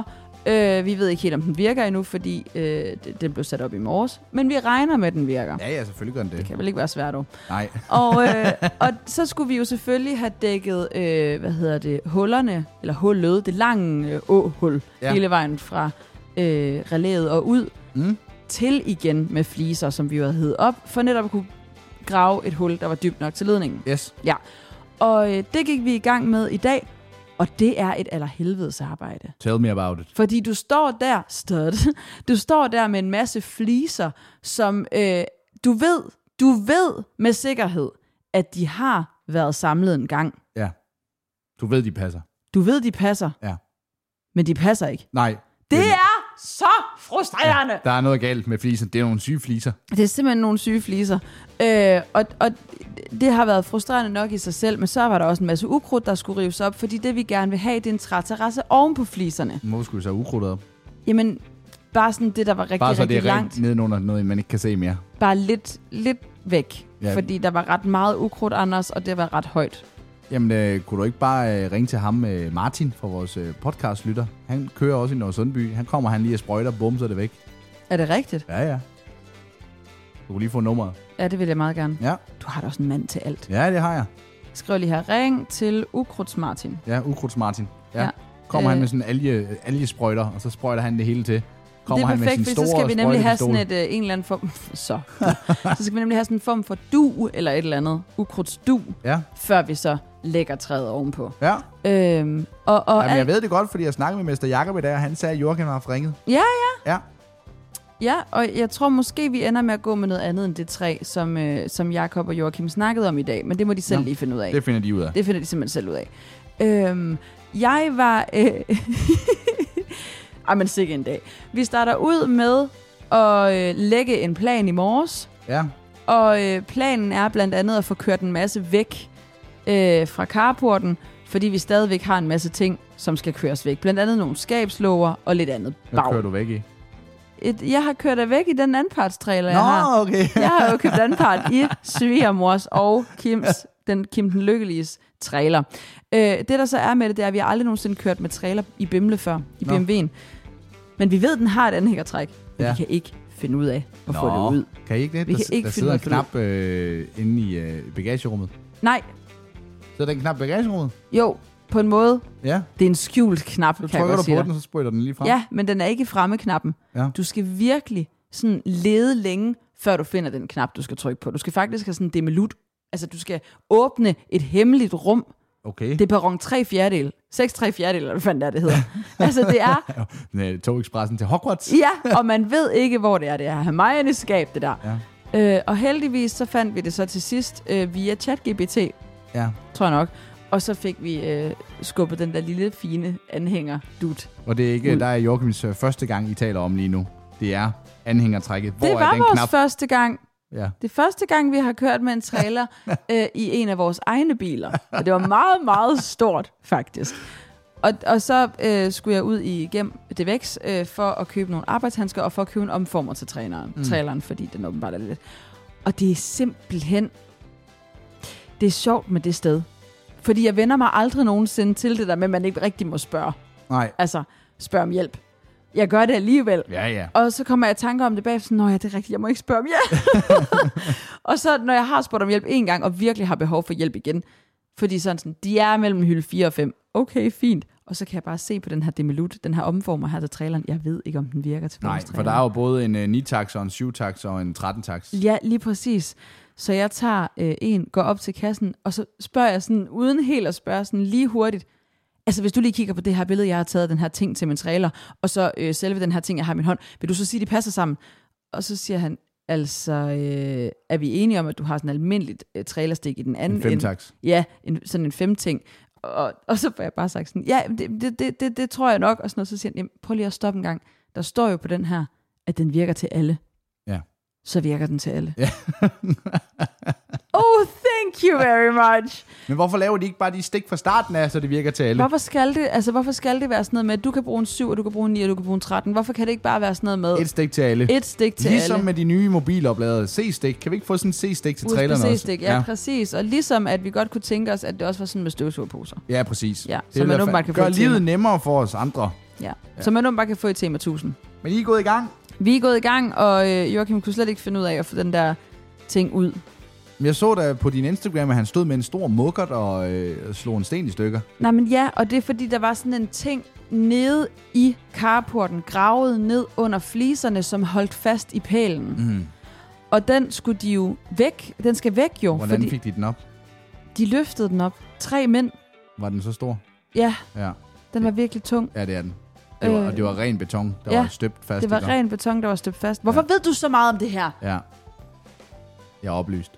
Speaker 1: Øh, vi ved ikke helt, om den virker endnu, fordi øh, den blev sat op i morges. Men vi regner med, at den virker.
Speaker 2: Ja, ja, selvfølgelig gør den det.
Speaker 1: Det kan vel ikke være svært, dog.
Speaker 2: Nej.
Speaker 1: og, øh, og så skulle vi jo selvfølgelig have dækket, øh, hvad hedder det, hullerne, eller hullet, det lange øh, å-hul, ja. hele vejen fra øh, relæet og ud, mm. til igen med fliser, som vi jo havde hævet op, for netop at kunne grave et hul, der var dybt nok til ledningen.
Speaker 2: Yes.
Speaker 1: Ja. Og øh, det gik vi i gang med i dag, og det er et allerhelvedes arbejde.
Speaker 2: Tell me about it.
Speaker 1: Fordi du står der, stud, du står der med en masse fliser, som øh, du ved, du ved med sikkerhed, at de har været samlet en gang.
Speaker 2: Ja. Du ved, de passer.
Speaker 1: Du ved, de passer.
Speaker 2: Ja.
Speaker 1: Men de passer ikke.
Speaker 2: Nej.
Speaker 1: Det er så frustrerende.
Speaker 2: Ja, der er noget galt med fliser. Det er nogle syge fliser.
Speaker 1: Det er simpelthen nogle syge fliser. Øh, og, og det har været frustrerende nok i sig selv, men så var der også en masse ukrudt, der skulle rives op, fordi det vi gerne vil have, det er en træterrasse oven på fliserne.
Speaker 2: Hvor skulle vi så ukrudtet op?
Speaker 1: Jamen, bare sådan det, der var rigtig,
Speaker 2: bare så
Speaker 1: rigtig
Speaker 2: det er
Speaker 1: langt.
Speaker 2: nedenunder noget, man ikke kan se mere.
Speaker 1: Bare lidt, lidt væk,
Speaker 2: ja.
Speaker 1: Fordi der var ret meget ukrudt, Anders, og det var ret højt.
Speaker 2: Jamen, øh, kunne du ikke bare øh, ringe til ham, øh, Martin, fra vores øh, podcastlytter? Han kører også i Nørresundby. Han kommer han lige og sprøjter, bum, så er det væk.
Speaker 1: Er det rigtigt?
Speaker 2: Ja, ja. Du kunne lige få nummeret.
Speaker 1: Ja, det vil jeg meget gerne.
Speaker 2: Ja.
Speaker 1: Du har da også en mand til alt.
Speaker 2: Ja, det har jeg.
Speaker 1: Skriv lige her. Ring til Ukrudts Martin.
Speaker 2: Ja, Ukrudts Martin. Ja. ja. Kommer
Speaker 1: øh,
Speaker 2: han med sådan en alge, algesprøjter, og så sprøjter han det hele til. Kommer
Speaker 1: det er perfekt,
Speaker 2: han med sin
Speaker 1: store så skal vi nemlig have sådan et, uh, en eller anden form... Så. så skal vi nemlig have sådan en form for du, eller et eller andet. Ukrudtsdu. Ja. Før vi så lægger træet ovenpå.
Speaker 2: Ja.
Speaker 1: Øhm, og, og
Speaker 2: Jamen, jeg ved det godt, fordi jeg snakkede med mester Jakob i dag, og han sagde, at Joachim har ringet.
Speaker 1: Ja, ja.
Speaker 2: Ja.
Speaker 1: Ja, og jeg tror måske, vi ender med at gå med noget andet end det træ, som, øh, som Jakob og Joachim snakkede om i dag. Men det må de selv ja, lige finde ud af.
Speaker 2: Det finder de ud af.
Speaker 1: Det finder de simpelthen selv ud af. Øhm, jeg var... Øh, Ej, men sikke en dag. Vi starter ud med at øh, lægge en plan i morges.
Speaker 2: Ja.
Speaker 1: Og øh, planen er blandt andet at få kørt en masse væk øh, fra carporten, fordi vi stadigvæk har en masse ting, som skal køres væk. Blandt andet nogle skabslåger og lidt andet bag.
Speaker 2: Hvad kører du væk i?
Speaker 1: Et, jeg har kørt det væk i den anpartstrailer,
Speaker 2: Nå,
Speaker 1: jeg har.
Speaker 2: okay.
Speaker 1: Jeg har jo købt anpart i svigermors og Kims, den Kim den Lykkeliges trailer. Øh, det, der så er med det, det er, at vi har aldrig nogensinde kørt med trailer i Bimle før, i Nå. B M W'en. Men vi ved, at den har et anhængertræk, men ja. vi kan ikke finde ud af at
Speaker 2: Nå,
Speaker 1: få det ud.
Speaker 2: Kan I ikke det?
Speaker 1: Vi
Speaker 2: der,
Speaker 1: kan ikke
Speaker 2: der
Speaker 1: finde
Speaker 2: sidder en knap øh, inde i øh, bagagerummet.
Speaker 1: Nej.
Speaker 2: Så er der en knap i bagagerummet?
Speaker 1: Jo, på en måde.
Speaker 2: Ja.
Speaker 1: Det er en skjult knap,
Speaker 2: så
Speaker 1: kan jeg godt
Speaker 2: sige. Så trykker du på
Speaker 1: dig.
Speaker 2: den, så sprøjter den lige frem.
Speaker 1: Ja, men den er ikke fremme-knappen. Ja. Du skal virkelig sådan lede længe, før du finder den knap, du skal trykke på. Du skal faktisk have sådan en demelut. Altså, du skal åbne et hemmeligt rum.
Speaker 2: Okay.
Speaker 1: Det er perron tre fjerdedel. seks tre fjerdedel, eller hvad fanden det er, det hedder. altså, det er...
Speaker 2: Togekspressen til Hogwarts.
Speaker 1: ja, og man ved ikke, hvor det er. Det er Hermione's skab, det der. Ja. Øh, og heldigvis, så fandt vi det så til sidst øh, via ChatGPT.
Speaker 2: Ja.
Speaker 1: Tror jeg nok. Og så fik vi øh, skubbet den der lille, fine anhænger dut.
Speaker 2: Og det er ikke, der er Joachims øh, første gang, I taler om lige nu. Det er anhængertrækket. Hvor
Speaker 1: det var
Speaker 2: er den
Speaker 1: vores
Speaker 2: knap?
Speaker 1: første gang.
Speaker 2: Ja.
Speaker 1: Det første gang, vi har kørt med en trailer øh, i en af vores egne biler. Og det var meget, meget stort, faktisk. Og, og så øh, skulle jeg ud igennem Devex øh, for at købe nogle arbejdshandsker og for at købe en omformer til traileren, mm. traileren fordi den åbenbart er lidt. Og det er simpelthen... Det er sjovt med det sted. Fordi jeg vender mig aldrig nogensinde til det der med, at man ikke rigtig må spørge.
Speaker 2: Nej.
Speaker 1: Altså, spørge om hjælp. Jeg gør det alligevel.
Speaker 2: Ja, ja.
Speaker 1: Og så kommer jeg i tanker om det bagefter, sådan, nå ja, det er rigtigt, jeg må ikke spørge om hjælp. og så, når jeg har spurgt om hjælp en gang, og virkelig har behov for hjælp igen, fordi sådan, sådan de er mellem hylde fire og fem. Okay, fint. Og så kan jeg bare se på den her demelut, den her omformer her til traileren. Jeg ved ikke, om den virker til vores trailer.
Speaker 2: Nej, for der er jo både en uh, ni-taks og en syv-taks og en tretten-taks.
Speaker 1: Ja, lige præcis. Så jeg tager øh, en, går op til kassen, og så spørger jeg sådan, uden helt at spørge, sådan lige hurtigt, altså hvis du lige kigger på det her billede, jeg har taget den her ting til min trailer, og så øh, selve den her ting, jeg har i min hånd, vil du så sige, de passer sammen? Og så siger han, altså, øh, er vi enige om, at du har sådan en almindeligt øh, trailerstik i den anden?
Speaker 2: En femtaks.
Speaker 1: Ja, en, sådan en femting. Og, og så får jeg bare sagt sådan, ja, det, det, det, det, det tror jeg nok, og sådan noget. Så siger han, jamen, prøv lige at stoppe en gang. Der står jo på den her, at den virker til alle.
Speaker 2: Ja.
Speaker 1: Så virker den til alle. Ja. Oh, thank you very much.
Speaker 2: Men hvorfor laver de ikke bare de stik fra starten af, så det virker til alle?
Speaker 1: Hvorfor skal det, altså hvorfor skal det være sådan noget med, at du kan bruge en syv, og du kan bruge en ni, og du kan bruge en tretten? Hvorfor kan det ikke bare være sådan noget med...
Speaker 2: Et stik til alle.
Speaker 1: Et stik til
Speaker 2: ligesom
Speaker 1: alle.
Speaker 2: med de nye mobilopladede C-stik. Kan vi ikke få sådan en C-stik til traileren også?
Speaker 1: C-stik, ja, ja, præcis. Og ligesom at vi godt kunne tænke os, at det også var sådan med støvsugerposer.
Speaker 2: Ja, præcis.
Speaker 1: Ja,
Speaker 2: det
Speaker 1: så man åbenbart kan få
Speaker 2: gør livet nemmere for os andre.
Speaker 1: Ja. ja. Så man bare kan få et Tema tusind.
Speaker 2: Men I er gået i gang?
Speaker 1: Vi er gået i gang, og øh, Joachim kunne slet ikke finde ud af at få den der ting ud.
Speaker 2: Jeg så da på din Instagram, at han stod med en stor mukkert og øh, slog en sten i stykker.
Speaker 1: Nej, men ja, og det er fordi, der var sådan en ting nede i carporten, gravet ned under fliserne, som holdt fast i pælen.
Speaker 2: Mm.
Speaker 1: Og den skulle de jo væk. Den skal væk jo.
Speaker 2: Hvordan
Speaker 1: fordi
Speaker 2: fik de den op?
Speaker 1: De løftede den op. Tre mænd.
Speaker 2: Var den så stor?
Speaker 1: Ja,
Speaker 2: Ja,
Speaker 1: den var virkelig tung.
Speaker 2: ja det er den. Det var,
Speaker 1: Øh,
Speaker 2: og det var ren beton, der
Speaker 1: ja,
Speaker 2: var støbt fast.
Speaker 1: Det var
Speaker 2: ikke?
Speaker 1: ren beton, der var støbt fast. Hvorfor
Speaker 2: Ja.
Speaker 1: ved du så meget om det her?
Speaker 2: Ja. Jeg er oplyst.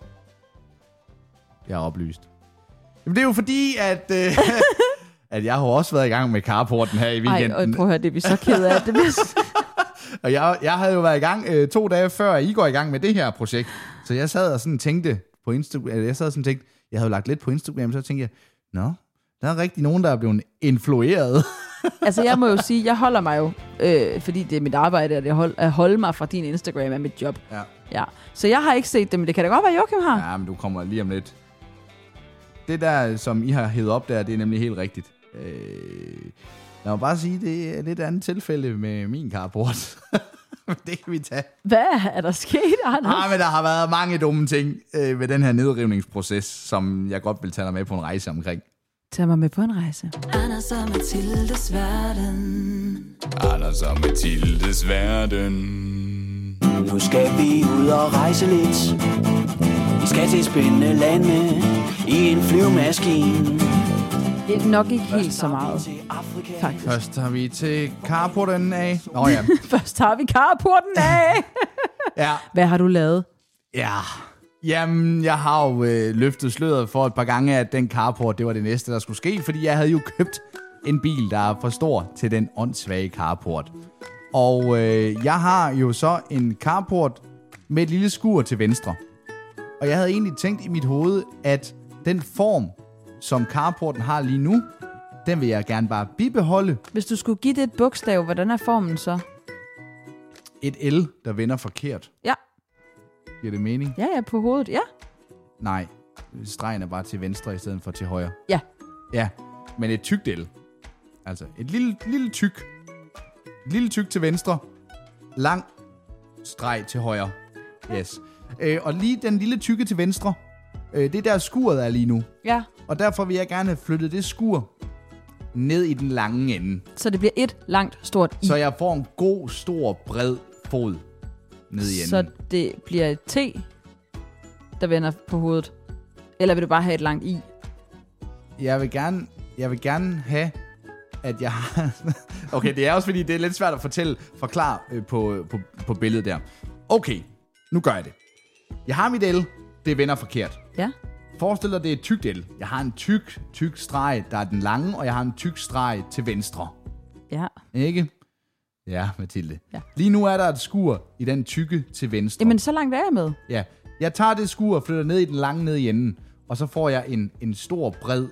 Speaker 2: Jeg er oplyst. Jamen det er jo fordi, at, øh, at jeg har også været i gang med carporten her i weekenden.
Speaker 1: Ej, og prøv at høre, det er vi så ked af. Det bliver...
Speaker 2: Og jeg, jeg havde jo været i gang øh, to dage før, I går i gang med det her projekt. Så jeg sad og sådan tænkte på Instagram, jeg sad og sådan tænkte, jeg havde jo lagt lidt på Instagram, så tænkte jeg, nå, der er rigtig nogen, der er blevet influeret.
Speaker 1: Altså, jeg må jo sige, jeg holder mig jo, øh, fordi det er mit arbejde, at jeg hold, at holde mig fra din Instagram er mit job.
Speaker 2: Ja.
Speaker 1: Ja. Så jeg har ikke set det, men det kan da godt være, Joachim har.
Speaker 2: Ja, men du kommer lige om lidt. Det der, som I har hævet op der, det er nemlig helt rigtigt. Øh, lad mig bare sige, det er et lidt andet tilfælde med min carport. Det kan vi tage.
Speaker 1: Hvad er der sket, Anders?
Speaker 2: Ah, men der har været mange dumme ting øh, ved den her nedrivningsproces, som jeg godt vil tage dig med på en rejse omkring.
Speaker 1: Tag mig med på en rejse.
Speaker 5: Anders og Mathildes verden.
Speaker 4: Anders og Mathildes verden.
Speaker 6: Nu skal vi ud og rejse lidt. Vi skal til spændende lande i en flyvemaskine.
Speaker 1: Det er nok ikke helt så meget, faktisk.
Speaker 2: Først tager vi til carporten af. Nå ja.
Speaker 1: Først tager vi carporten af.
Speaker 2: Ja.
Speaker 1: Hvad har du lavet?
Speaker 2: Ja. Jamen, jeg har jo øh, løftet sløret for et par gange, at den carport, det var det næste, der skulle ske, fordi jeg havde jo købt en bil, der er for stor til den åndssvage carport. Og øh, jeg har jo så en carport med et lille skur til venstre. Og jeg havde egentlig tænkt i mit hoved, at den form, som carporten har lige nu, den vil jeg gerne bare bibeholde.
Speaker 1: Hvis du skulle give det et bogstav, hvordan er formen så?
Speaker 2: Et L, der vender forkert.
Speaker 1: Ja.
Speaker 2: Giver det mening?
Speaker 1: Ja, ja, på hovedet, ja.
Speaker 2: Nej, stregen er bare til venstre i stedet for til højre.
Speaker 1: Ja.
Speaker 2: Ja, men et tykt L. Altså et lille, lille tyk. Et lille tyk til venstre. Lang streg til højre. Yes. Øh, og lige den lille tykke til venstre, øh, det der skuret er lige nu.
Speaker 1: Ja.
Speaker 2: Og derfor vil jeg gerne have flyttet det skur ned i den lange ende.
Speaker 1: Så det bliver et langt, stort i.
Speaker 2: Så jeg får en god, stor, bred fod ned i enden.
Speaker 1: Så det bliver et T, der vender på hovedet. Eller vil du bare have et langt i?
Speaker 2: Jeg vil gerne, jeg vil gerne have, at jeg har... Okay, det er også fordi, det er lidt svært at fortælle, forklare øh, på, på, på billedet der. Okay, nu gør jeg det. Jeg har mit L, det vender forkert.
Speaker 1: Ja.
Speaker 2: Forestil dig, det er et tykt L. Jeg har en tyk, tyk streg, der er den lange, og jeg har en tyk streg til venstre.
Speaker 1: Ja.
Speaker 2: Ikke? Ja, Mathilde.
Speaker 1: Ja.
Speaker 2: Lige nu er der et skur i den tykke til venstre.
Speaker 1: Jamen, så langt er jeg med.
Speaker 2: Ja. Jeg tager det skur og flytter ned i den lange ned i enden, og så får jeg en, en stor, bred...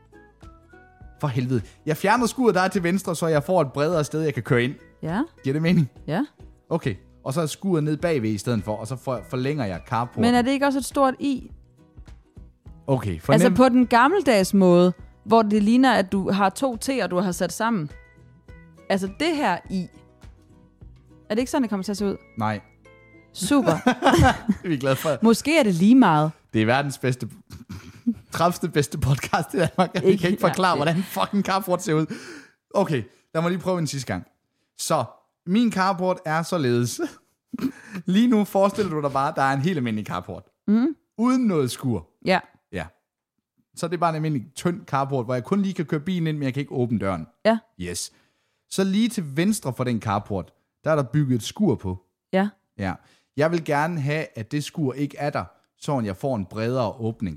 Speaker 2: For helvede. Jeg fjerner skuret, der er til venstre, så jeg får et bredere sted, jeg kan køre ind.
Speaker 1: Ja.
Speaker 2: Giver det mening?
Speaker 1: Ja.
Speaker 2: Okay. Og så er skuret ned bagved i stedet for, og så for, forlænger jeg carporten.
Speaker 1: Men er det ikke også et stort i?
Speaker 2: Okay, fornem...
Speaker 1: Altså på den gammeldags måde, hvor det ligner, at du har to T'er, du har sat sammen. Altså det her i. Er det ikke sådan, det kommer til at se ud?
Speaker 2: Nej,
Speaker 1: Super.
Speaker 2: det er vi glade for.
Speaker 1: Måske er det lige meget.
Speaker 2: Det er verdens bedste... tredivte bedste podcast i Danmark. Jeg
Speaker 1: Ikke-
Speaker 2: kan ikke forklare,
Speaker 1: ja,
Speaker 2: hvordan fucking carport ser ud. Okay, lad mig lige prøve en sidste gang. Så, min carport er således. Lige nu forestiller du dig bare, at der er en helt almindelig carport.
Speaker 1: Mm.
Speaker 2: Uden noget skur.
Speaker 1: Ja.
Speaker 2: Ja. Så er det bare en almindelig tynd carport, hvor jeg kun lige kan køre bilen ind, men jeg kan ikke åbne døren.
Speaker 1: Ja.
Speaker 2: Yes. Så lige til venstre for den carport, der er der bygget et skur på.
Speaker 1: Ja.
Speaker 2: Ja. Jeg vil gerne have, at det skur ikke er der, så jeg får en bredere åbning.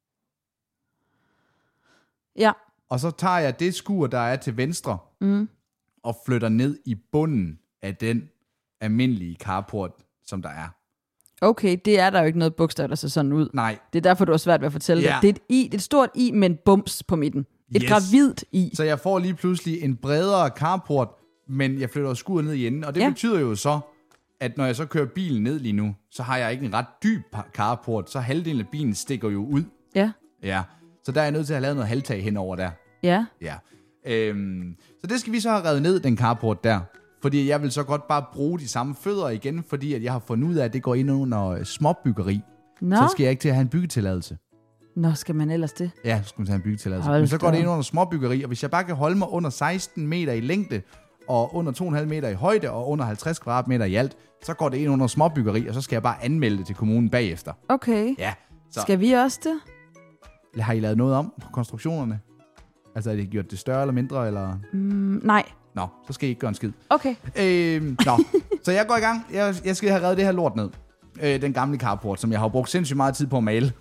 Speaker 1: Ja.
Speaker 2: Og så tager jeg det skur, der er til venstre,
Speaker 1: Mm.
Speaker 2: og flytter ned i bunden af den almindelige carport, som der er.
Speaker 1: Okay, det er der jo ikke noget bogstav, der ser sådan ud.
Speaker 2: Nej.
Speaker 1: Det er derfor, du har svært ved at fortælle
Speaker 2: Ja.
Speaker 1: det. Det er et i, det er et stort i med en bums på midten. Et
Speaker 2: Yes.
Speaker 1: gravidt i.
Speaker 2: Så jeg får lige pludselig en bredere carport, men jeg flytter skuret ned i enden. Og det
Speaker 1: Ja.
Speaker 2: betyder jo så, at når jeg så kører bilen ned lige nu, så har jeg ikke en ret dyb par- carport, så halvdelen af bilen stikker jo ud.
Speaker 1: Ja.
Speaker 2: Ja. Så der er jeg nødt til at have lavet noget halvtag henover der.
Speaker 1: Ja.
Speaker 2: Ja. Øhm, så det skal vi så have revet ned, den carport der. Fordi jeg vil så godt bare bruge de samme fødder igen, fordi at jeg har fundet ud af, at det går ind under småbyggeri.
Speaker 1: Nå.
Speaker 2: Så skal jeg ikke til at have en byggetilladelse.
Speaker 1: Nå, skal man ellers det?
Speaker 2: Ja, så skal man have en byggetilladelse.
Speaker 1: Hold
Speaker 2: Men så går det
Speaker 1: da.
Speaker 2: ind under småbyggeri, og hvis jeg bare kan holde mig under seksten meter i længde, og under to komma fem meter i højde, og under halvtreds kvadratmeter i alt, så går det ind under småbyggeri, og så skal jeg bare anmelde det til kommunen bagefter.
Speaker 1: Okay.
Speaker 2: Ja, så
Speaker 1: Skal vi også det?
Speaker 2: har I lavet noget om på konstruktionerne? Altså, er det gjort det større eller mindre, eller...
Speaker 1: Mm, nej.
Speaker 2: Nå, så skal I ikke gøre en skid.
Speaker 1: Okay.
Speaker 2: Øh, nå, så jeg går i gang. Jeg, jeg skal have reddet det her lort ned. Øh, den gamle carport, som jeg har brugt sindssygt meget tid på at male.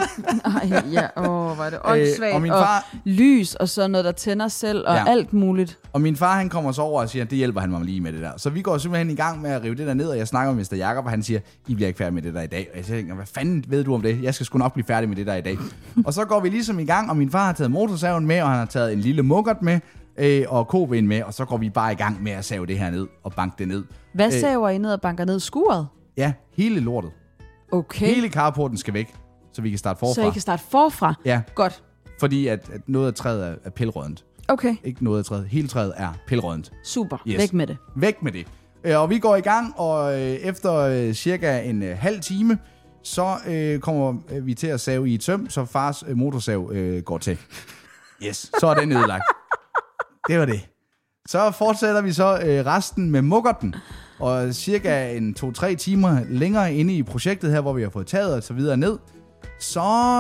Speaker 1: Ej, ja, åh, var det åndssvagt.
Speaker 2: Øh, og min far-
Speaker 1: og lys og sådan noget, der tænder selv, og
Speaker 2: Ja.
Speaker 1: ja. alt muligt.
Speaker 2: Og min far, han kommer så over og siger, det hjælper han mig lige med det der. Så vi går simpelthen i gang med at rive det der ned, og jeg snakker med mister Jakob, og han siger, I bliver ikke færdig med det der i dag. Og jeg tænker, hvad fanden ved du om det? Jeg skal sgu nok blive færdig med det der i dag. Og så går vi ligesom i gang, og min far har taget motorsaven med, og han har taget en lille muggert med, øh, og koben med, og så går vi bare i gang med at save det her ned, og banke det ned.
Speaker 1: Hvad
Speaker 2: Øh,
Speaker 1: saver I ned og banker ned? Skuret?
Speaker 2: Ja, hele lortet.
Speaker 1: Okay.
Speaker 2: Hele carporten skal væk, så vi kan starte forfra.
Speaker 1: Så I kan starte forfra?
Speaker 2: Ja,
Speaker 1: Godt.
Speaker 2: fordi at, at noget af træet er, er pilrådent.
Speaker 1: Okay.
Speaker 2: Ikke noget af træet. Hele træet er pilrådent.
Speaker 1: Super.
Speaker 2: Yes.
Speaker 1: Væk med det.
Speaker 2: Væk med det. Øh, Og vi går i gang, og øh, efter øh, cirka en øh, halv time, så øh, kommer øh, vi til at save i et søm, så fars øh, motorsav øh, går til. Yes, så er den nedlagt. Det var det. Så fortsætter vi så øh, resten med muggerten, og cirka en to-tre timer længere inde i projektet her, hvor vi har fået taget og så videre ned, så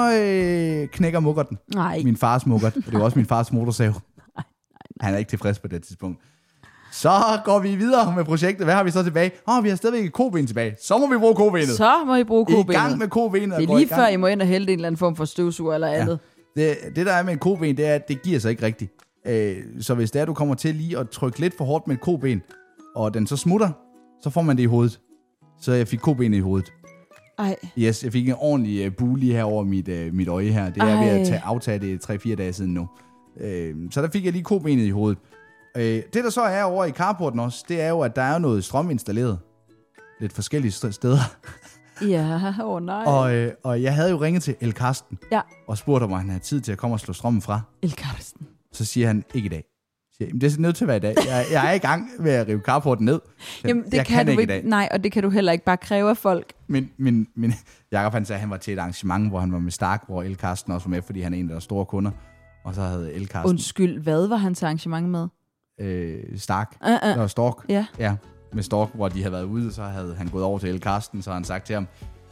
Speaker 2: øh, knækker muggerten.
Speaker 1: Nej.
Speaker 2: Min fars muggert, og det er også min fars motorsav. Han er ikke tilfreds på det tidspunkt. Så går vi videre med projektet. Hvad har vi så tilbage? Åh, oh, vi har stadigvæk et koben tilbage. Så må vi bruge kobenet.
Speaker 1: Så må I bruge kobenet.
Speaker 2: I gang med kobenet.
Speaker 1: Det er lige før, I må ind og hælde en eller anden form for støvsuger eller andet.
Speaker 2: Det, det der er med et koben, det er, at det giver sig ikke rigtigt. Øh, så hvis det er, du kommer til lige at trykke lidt for hårdt med et koben, og den så smutter, så får man det i hovedet. Så jeg fik kobenet i hovedet.
Speaker 1: Ej.
Speaker 2: Yes, jeg fik en ordentlig uh, bue lige her over mit, uh, mit øje her. Det er
Speaker 1: Ej.
Speaker 2: ved at tage, aftage det tre-fire dage siden nu. Øh, så der fik jeg lige kobenet i hovedet. Øh, det der så er over i carporten også, det er jo, at der er noget strøm installeret. Lidt forskellige st- steder.
Speaker 1: Ja, åh oh, nej.
Speaker 2: og, øh, og jeg havde jo ringet til El Karsten,
Speaker 1: Ja.
Speaker 2: og spurgt om han havde tid til at komme og slå strømmen fra.
Speaker 1: El Karsten.
Speaker 2: Så siger han, ikke i dag. Siger, jeg, det er nødt til at være i dag. Jeg, jeg er i gang med at rive carporten ned.
Speaker 1: Jamen, det
Speaker 2: jeg
Speaker 1: kan, du
Speaker 2: ikke
Speaker 1: ikke.
Speaker 2: i dag.
Speaker 1: Nej, og det kan du heller ikke bare kræve af folk.
Speaker 2: Men, men, men Jakob han sagde, at han var til et arrangement, hvor han var med Stark, hvor El Karsten også var med, fordi han er en af deres store kunder. Og så havde El Karsten...
Speaker 1: Undskyld, hvad var han til arrangement med?
Speaker 2: Øh, Stark.
Speaker 1: Uh, uh.
Speaker 2: Det var Stork.
Speaker 1: Ja.
Speaker 2: Ja, med Stork, hvor de havde været ude, så havde han gået over til El Karsten, så havde han sagt til ham,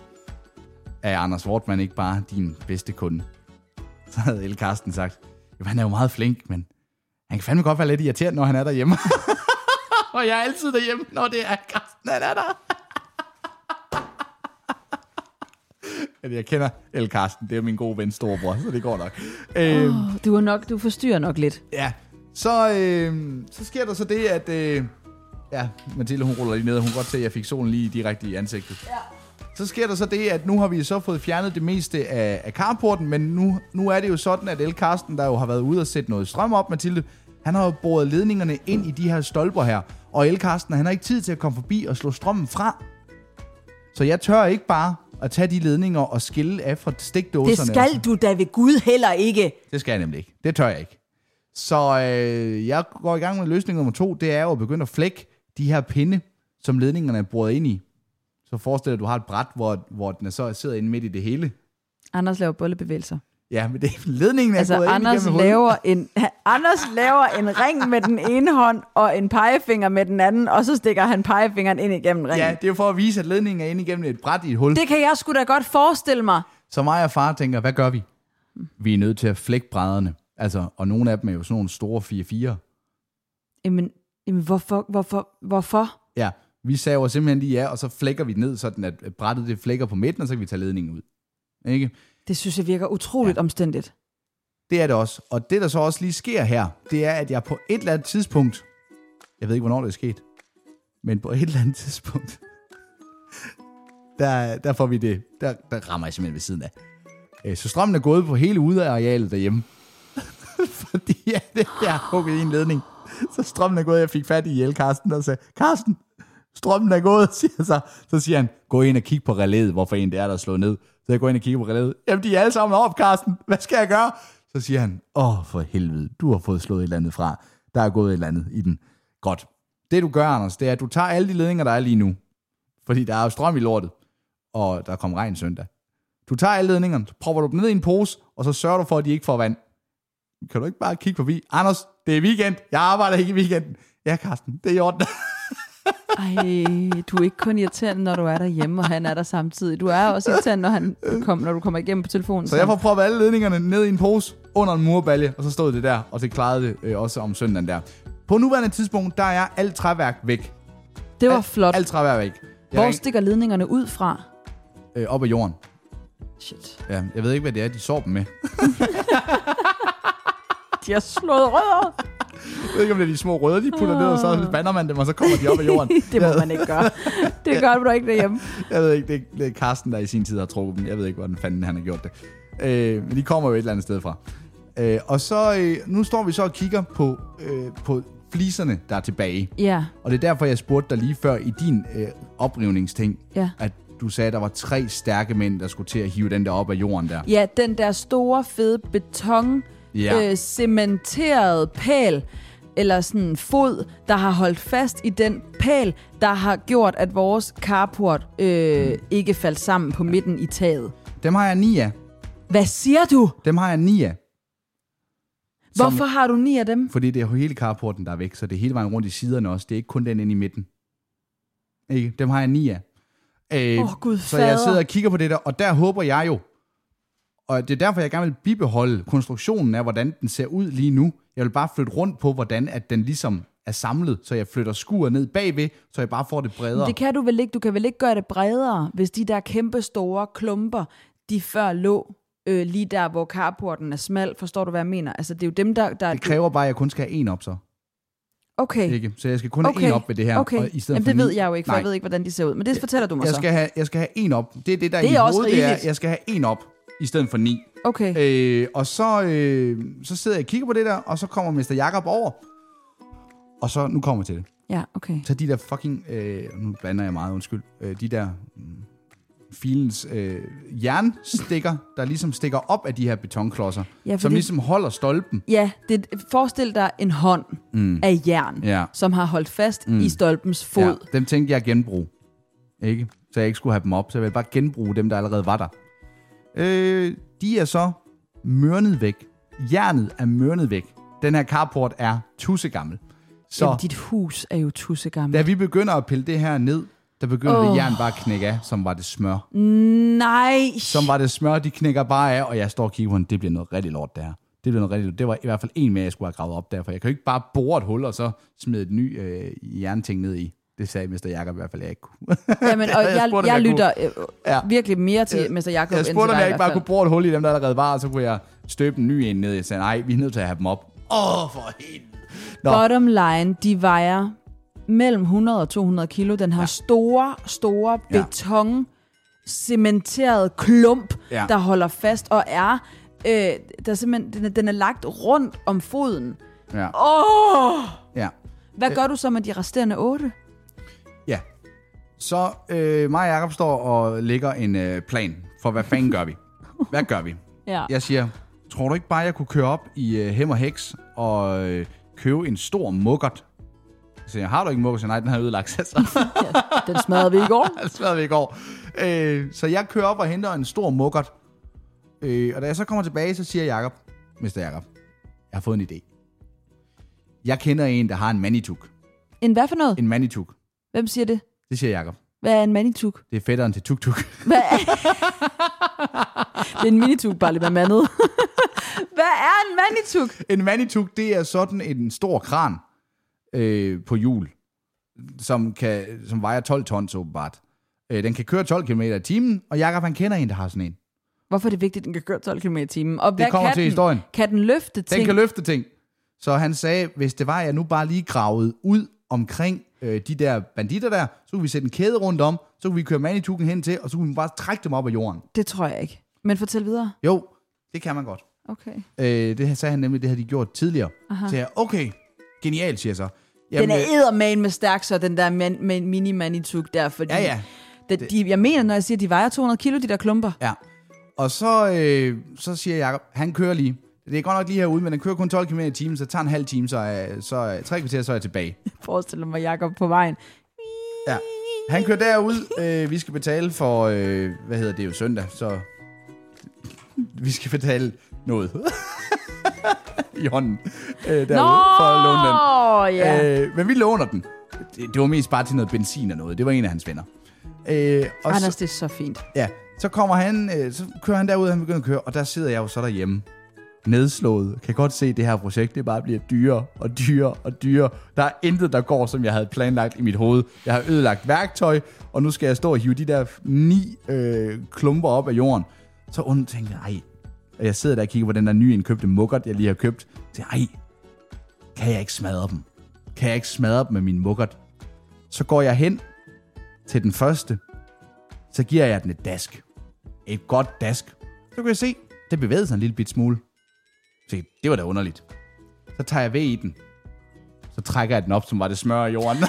Speaker 2: er Anders Wortmann ikke bare din bedste kunde? Så havde El Karsten sagt, jo, han er jo meget flink, men han kan fandme godt være lidt irriterende, når han er derhjemme. Og jeg er altid derhjemme, når det er Karsten, han er der. Jeg kender El Karsten, det er min gode ven, storebror, så det går nok. Øhm,
Speaker 1: Oh, du, er nok, du forstyrrer nok lidt.
Speaker 2: Ja, så, øh, så sker der så det, at... Øh, ja, Mathilde, hun ruller lige ned, og hun kan godt se, at jeg fik solen lige direkte i ansigtet. Ja. Så sker der så det, at nu har vi så fået fjernet det meste af, af carporten, men nu, nu er det jo sådan, at El Karsten, der jo har været ude og sætte noget strøm op, Mathilde, han har jo boret ledningerne ind i de her stolper her. Og El Karsten, han har ikke tid til at komme forbi og slå strømmen fra. Så jeg tør ikke bare at tage de ledninger og skille af fra stikdåserne.
Speaker 1: Det skal du da ved Gud heller ikke.
Speaker 2: Det skal jeg nemlig ikke. Det tør jeg ikke. Så øh, jeg går i gang med løsning nummer to. Det er jo at begynde at flække de her pinde, som ledningerne er boret ind i. Så forestil dig, at du har et bræt, hvor, hvor den er så sidder inde midt i det hele.
Speaker 1: Anders laver bollebevægelser.
Speaker 2: Ja, men det, ledningen er
Speaker 1: Altså,
Speaker 2: gået ind
Speaker 1: Anders
Speaker 2: igennem
Speaker 1: laver, en, Anders laver en ring med den ene hånd, og en pegefinger med den anden, og så stikker han pegefingeren ind igennem ringen.
Speaker 2: Ja, det er jo for at vise, at ledningen er inde igennem et bræt i et hul.
Speaker 1: Det kan jeg sgu da godt forestille mig.
Speaker 2: Så mig og far tænker, hvad gør vi? Vi er nødt til at flække brædderne. Altså, og nogle af dem er jo sådan nogle store fire fire.
Speaker 1: Jamen, jamen hvorfor, hvorfor, hvorfor?
Speaker 2: Ja, vi saver simpelthen lige af, og så flækker vi ned, sådan at brættet det flækker på midten, og så kan vi tage ledningen ud. Ikke?
Speaker 1: Det synes jeg virker utroligt ja. omstændigt.
Speaker 2: Det er det også. Og det, der så også lige sker her, det er, at jeg på et eller andet tidspunkt, jeg ved ikke, hvornår det er sket, men på et eller andet tidspunkt, der, der får vi det, der, der rammer jeg simpelthen ved siden af. Så strømmen er gået på hele udearealet derhjemme. Fordi ja, det er hugget i en ledning. Så strømmen er gået, jeg fik fat i El Karsten og sagde, Karsten, strømmen er gået, siger så. Så siger han, gå ind og kig på relæet, hvorfor en det er, der er slået ned. Så jeg går ind og kigger på relæet. Jamen, de er alle sammen op, Karsten. Hvad skal jeg gøre? Så siger han, åh for helvede, du har fået slået et eller andet fra. Der er gået et eller andet i den. Godt. Det du gør, Anders, det er, at du tager alle de ledninger, der er lige nu. Fordi der er jo strøm i lortet, og der kommer regn søndag. Du tager alle ledningerne, så propper du dem ned i en pose, og så sørger du for, at de ikke får vand. Kan du ikke bare kigge forbi? Anders, det er weekend. Jeg arbejder ikke i weekenden. Ja, Karsten, det er i orden.
Speaker 1: Ej, du er ikke kun irriterende, når du er derhjemme, og han er der samtidig. Du er også irriterende, når, han kom, når du kommer igennem på telefonen.
Speaker 2: Så jeg får proppet alle ledningerne ned i en pose, under en murbalje, og så stod det der, og det klarede det øh, også om søndagen der. På nuværende tidspunkt, der er alt træværk væk.
Speaker 1: Det var
Speaker 2: alt,
Speaker 1: flot.
Speaker 2: Alt træværk væk. Jeg
Speaker 1: Hvor
Speaker 2: ring,
Speaker 1: stikker ledningerne ud fra?
Speaker 2: øh, op ad jorden.
Speaker 1: Shit.
Speaker 2: Ja, jeg ved ikke, hvad det er, de sår dem med.
Speaker 1: De har slået rødder.
Speaker 2: Jeg ved ikke, om det er de små røde, de putter ned, og så bander man dem, og så kommer de op ad jorden.
Speaker 1: Det må man ikke gøre. Det gør du ikke derhjemme.
Speaker 2: Jeg ved ikke, det er, det er Karsten, der i sin tid har trukket dem. Jeg ved ikke, hvordan fanden han har gjort det. Øh, men de kommer jo et eller andet sted fra. Øh, og så, øh, nu står vi så og kigger på, øh, på fliserne, der er tilbage.
Speaker 1: Ja.
Speaker 2: Og det er derfor, jeg spurgte dig lige før i din øh, oprivningsting,
Speaker 1: Ja.
Speaker 2: at du sagde, at der var tre stærke mænd, der skulle til at hive den der op af jorden der.
Speaker 1: Ja, den der store, fede beton,
Speaker 2: Ja.
Speaker 1: øh, cementerede pæl, eller sådan en fod, der har holdt fast i den pæl, der har gjort, at vores carport øh, ikke faldt sammen på midten i taget.
Speaker 2: Dem har jeg ni af.
Speaker 1: Hvad siger du?
Speaker 2: Dem har jeg ni af. Som,
Speaker 1: Hvorfor har du ni af dem?
Speaker 2: Fordi det er jo hele carporten, der er væk, så det er hele vejen rundt i siderne også. Det er ikke kun den inde i midten. Ikke? Dem har jeg ni af. Øh,
Speaker 1: Åh, Gud
Speaker 2: så jeg
Speaker 1: fader.
Speaker 2: sidder og kigger på det der, og der håber jeg jo, og det er derfor, jeg gerne vil bibeholde konstruktionen af, hvordan den ser ud lige nu. Jeg vil bare flytte rundt på, hvordan at den ligesom er samlet, så jeg flytter skuret ned bagved, så jeg bare får det bredere.
Speaker 1: Det kan du vel ikke. Du kan vel ikke gøre det bredere, hvis de der kæmpe store klumper, de før lå øh, lige der, hvor carporten er smal. Forstår du, hvad jeg mener? Altså, det er jo dem, der... der
Speaker 2: Det kræver bare, at jeg kun skal have en op så.
Speaker 1: Okay.
Speaker 2: Ikke? Så jeg skal kun have
Speaker 1: Okay.
Speaker 2: en op ved det her.
Speaker 1: Okay.
Speaker 2: Og i stedet
Speaker 1: Jamen,
Speaker 2: for
Speaker 1: det
Speaker 2: ni.
Speaker 1: ved jeg jo ikke, for
Speaker 2: Nej.
Speaker 1: jeg ved ikke, hvordan de ser ud. Men det fortæller du mig
Speaker 2: jeg
Speaker 1: så.
Speaker 2: skal have, jeg skal have en op. Det er det, der
Speaker 1: Det
Speaker 2: i
Speaker 1: er
Speaker 2: mit
Speaker 1: også
Speaker 2: hoved, det er,
Speaker 1: rigeligt.
Speaker 2: jeg skal have en op, i stedet for ni.
Speaker 1: Okay.
Speaker 2: Øh, og så, øh, så sidder jeg og kigger på det der, og så kommer mister Jakob over. Og så, nu kommer jeg til det.
Speaker 1: Ja, okay.
Speaker 2: Så de der fucking, øh, nu blander jeg meget, undskyld, øh, de der mm, filens øh, jernstikker, der ligesom stikker op af de her betonklodser,
Speaker 1: Ja,
Speaker 2: som
Speaker 1: fordi-
Speaker 2: ligesom holder stolpen.
Speaker 1: Ja, det, forestil dig en hånd mm. af jern,
Speaker 2: Ja.
Speaker 1: som har holdt fast mm. i stolpens fod.
Speaker 2: Ja, dem tænkte jeg at genbruge. Ikke? Så jeg ikke skulle have dem op, så jeg ville bare genbruge dem, der allerede var der. Øh, de er så mørnet væk. Jernet er mørnet væk. Den her carport er tussegammel. Så
Speaker 1: Jamen, dit hus er jo tussegammelt.
Speaker 2: da vi begynder at pille det her ned, der begynder oh.
Speaker 1: Åh.
Speaker 2: det jern bare at knække af, som var det smør.
Speaker 1: Nej!
Speaker 2: Som var det smør, de knækker bare af, og jeg står og kigger på den, det bliver noget rigtig lort, det her. Det bliver noget rigtig lort. Det var i hvert fald en mere, jeg skulle have gravet op derfor. Jeg kan jo ikke bare bore et hul, og så smide et ny øh, jernting ned i. Det sagde mister Jakob i hvert fald, jeg ikke kunne.
Speaker 1: Jamen, og jeg,
Speaker 2: Jeg
Speaker 1: jeg,
Speaker 2: spurgte, om
Speaker 1: jeg
Speaker 2: jeg
Speaker 1: lytter øh,
Speaker 2: Ja.
Speaker 1: virkelig mere til mister Jakob,
Speaker 2: Jeg
Speaker 1: end til
Speaker 2: spurgte, om
Speaker 1: dig
Speaker 2: jeg
Speaker 1: i
Speaker 2: ikke
Speaker 1: hvert
Speaker 2: bare
Speaker 1: fald.
Speaker 2: kunne bore et hul i dem, der allerede var, og så kunne jeg støbe en ny en ned. Jeg sagde, nej, vi er nødt til at have dem op. Åh, oh, for helvede. Nå.
Speaker 1: Bottom line, de vejer mellem hundrede og to hundrede kilo. Den har ja. store, store
Speaker 2: Ja.
Speaker 1: beton, cementeret klump,
Speaker 2: Ja.
Speaker 1: der holder fast og er, øh, der er simpelthen, den er, den er lagt rundt om foden.
Speaker 2: Ja.
Speaker 1: Åh!
Speaker 2: Ja.
Speaker 1: Hvad gør du så med de resterende otte?
Speaker 2: Ja. Så øh, mig og Jacob står og lægger en øh, plan for, hvad fanden gør vi? Hvad gør vi?
Speaker 1: Ja.
Speaker 2: Jeg siger, tror du ikke bare, jeg kunne køre op i øh, Hem og Heks og øh, købe en stor muggert? Så siger jeg, har du ikke en muggert? Så nej, den har ødelagt sig. Så
Speaker 1: Den smadrede vi i går.
Speaker 2: det smadrede vi i går. Øh, så jeg kører op og henter en stor muggert. Øh, og da jeg så kommer tilbage, så siger Jacob, mister Jacob, jeg har fået en idé. Jeg kender en, der har en manituk.
Speaker 1: En hvad for noget?
Speaker 2: En manituk.
Speaker 1: Hvem siger det?
Speaker 2: Det siger Jacob.
Speaker 1: Hvad er en manituk?
Speaker 2: Det er fætteren til tuk-tuk.
Speaker 1: Hvad er... det er en minituk, bare lidt med mandet. Hvad er en manituk?
Speaker 2: En manituk, det er sådan en stor kran øh, på hjul, som, kan, som vejer tolv tons åbenbart. Øh, den kan køre tolv kilometer i timen, og Jakob han kender en, der har sådan en.
Speaker 1: Hvorfor er det vigtigt, at den kan køre tolv kilometer i timen? Og hvad
Speaker 2: kommer
Speaker 1: kan
Speaker 2: til
Speaker 1: den?
Speaker 2: historien.
Speaker 1: Kan den løfte ting?
Speaker 2: Den kan løfte ting. Så han sagde, hvis det var, at jeg nu bare lige gravede ud omkring øh, de der banditter der, så kunne vi sætte en kæde rundt om, så kunne vi køre manituken hen til, og så kunne vi bare trække dem op af jorden.
Speaker 1: Det tror jeg ikke. Men fortæl videre.
Speaker 2: Jo, det kan man godt.
Speaker 1: Okay.
Speaker 2: Øh, det sagde han nemlig, det havde de gjort tidligere. Aha. Så jeg, okay, genialt, siger jeg så.
Speaker 1: Den er
Speaker 2: øh,
Speaker 1: eddermane med stærk, så den der man, man, mini-manituk der, fordi...
Speaker 2: Ja, ja.
Speaker 1: Det, de, jeg mener, når jeg siger, at de vejer to hundrede kilo, de der klumper.
Speaker 2: Ja. Og så, øh, så siger Jacob, han kører lige. det er godt nok lige herude, men den kører kun tolv kilometer i timen, så det tager en halv time, så er, så er tre kvarter, så er jeg tilbage.
Speaker 1: Forestiller mig Jakob på vejen.
Speaker 2: Ja. Han kører derud. Øh, vi skal betale for, øh, hvad hedder det jo, søndag, så vi skal betale noget i hånden øh, derude
Speaker 1: Nå,
Speaker 2: for at låne den.
Speaker 1: ja.
Speaker 2: Øh, men vi låner den. Det, det var mest bare til noget benzin og noget. Det var en af hans venner. Øh, og
Speaker 1: Anders,
Speaker 2: så,
Speaker 1: det er så fint.
Speaker 2: ja, så kommer han, øh, så kører han derud, og han begynder at køre, og der sidder jeg jo så derhjemme. Nedslået. Kan godt se, at det her projekt, det bare bliver dyrere og dyrere og dyrere. Der er intet, der går, som jeg havde planlagt i mit hoved. Jeg har ødelagt værktøj, og nu skal jeg stå og hive de der ni øh, klumper op af jorden. Så und tænkte jeg, ej. Og jeg sidder der og kigger på den der nyindkøbte mukkert, jeg lige har købt. Så ej, kan jeg ikke smadre dem? Kan jeg ikke smadre dem med min mukkert? Så går jeg hen til den første. Så giver jeg den et dask. Et godt dask. Så kan jeg se, det bevægede sig en lille bit smule. Så det var da underligt. Så tager jeg ved i den. Så trækker jeg den op, som var det smør i jorden.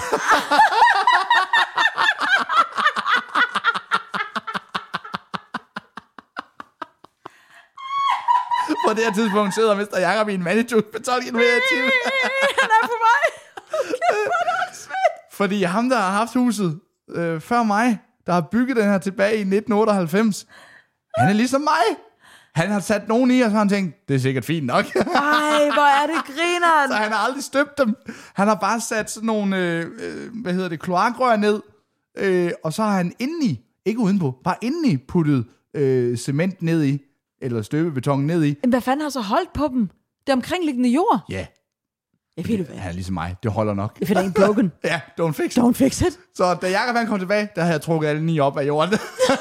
Speaker 2: På det her tidspunkt sidder mister Jakob i en Manitou på tolv kilometer i timen.
Speaker 1: Han er på vej. Okay,
Speaker 2: Fordi ham, der har haft huset øh, før mig, der har bygget den her tilbage i nitten otteoghalvfems, han er ligesom mig. Han har sat nogen i, og så har han tænkt, det er sikkert fint nok.
Speaker 1: Ej, hvor er det grineren.
Speaker 2: Så han har aldrig støbt dem. Han har bare sat sådan nogle, øh, øh, hvad hedder det, kloakrør ned, øh, og så har han indeni, ikke udenpå, bare indeni puttet øh, cement ned i, eller støbebeton ned i.
Speaker 1: Men hvad fanden har så holdt på dem? Det omkringliggende jord?
Speaker 2: Ja,
Speaker 1: Jeg ved det hvad.
Speaker 2: han er ligesom mig. Det holder nok.
Speaker 1: Jeg finder en broken.
Speaker 2: Ja, don't fix it.
Speaker 1: Don't fix it.
Speaker 2: Så da Jakob han kom tilbage, der havde jeg trukket alle ni op af jorden.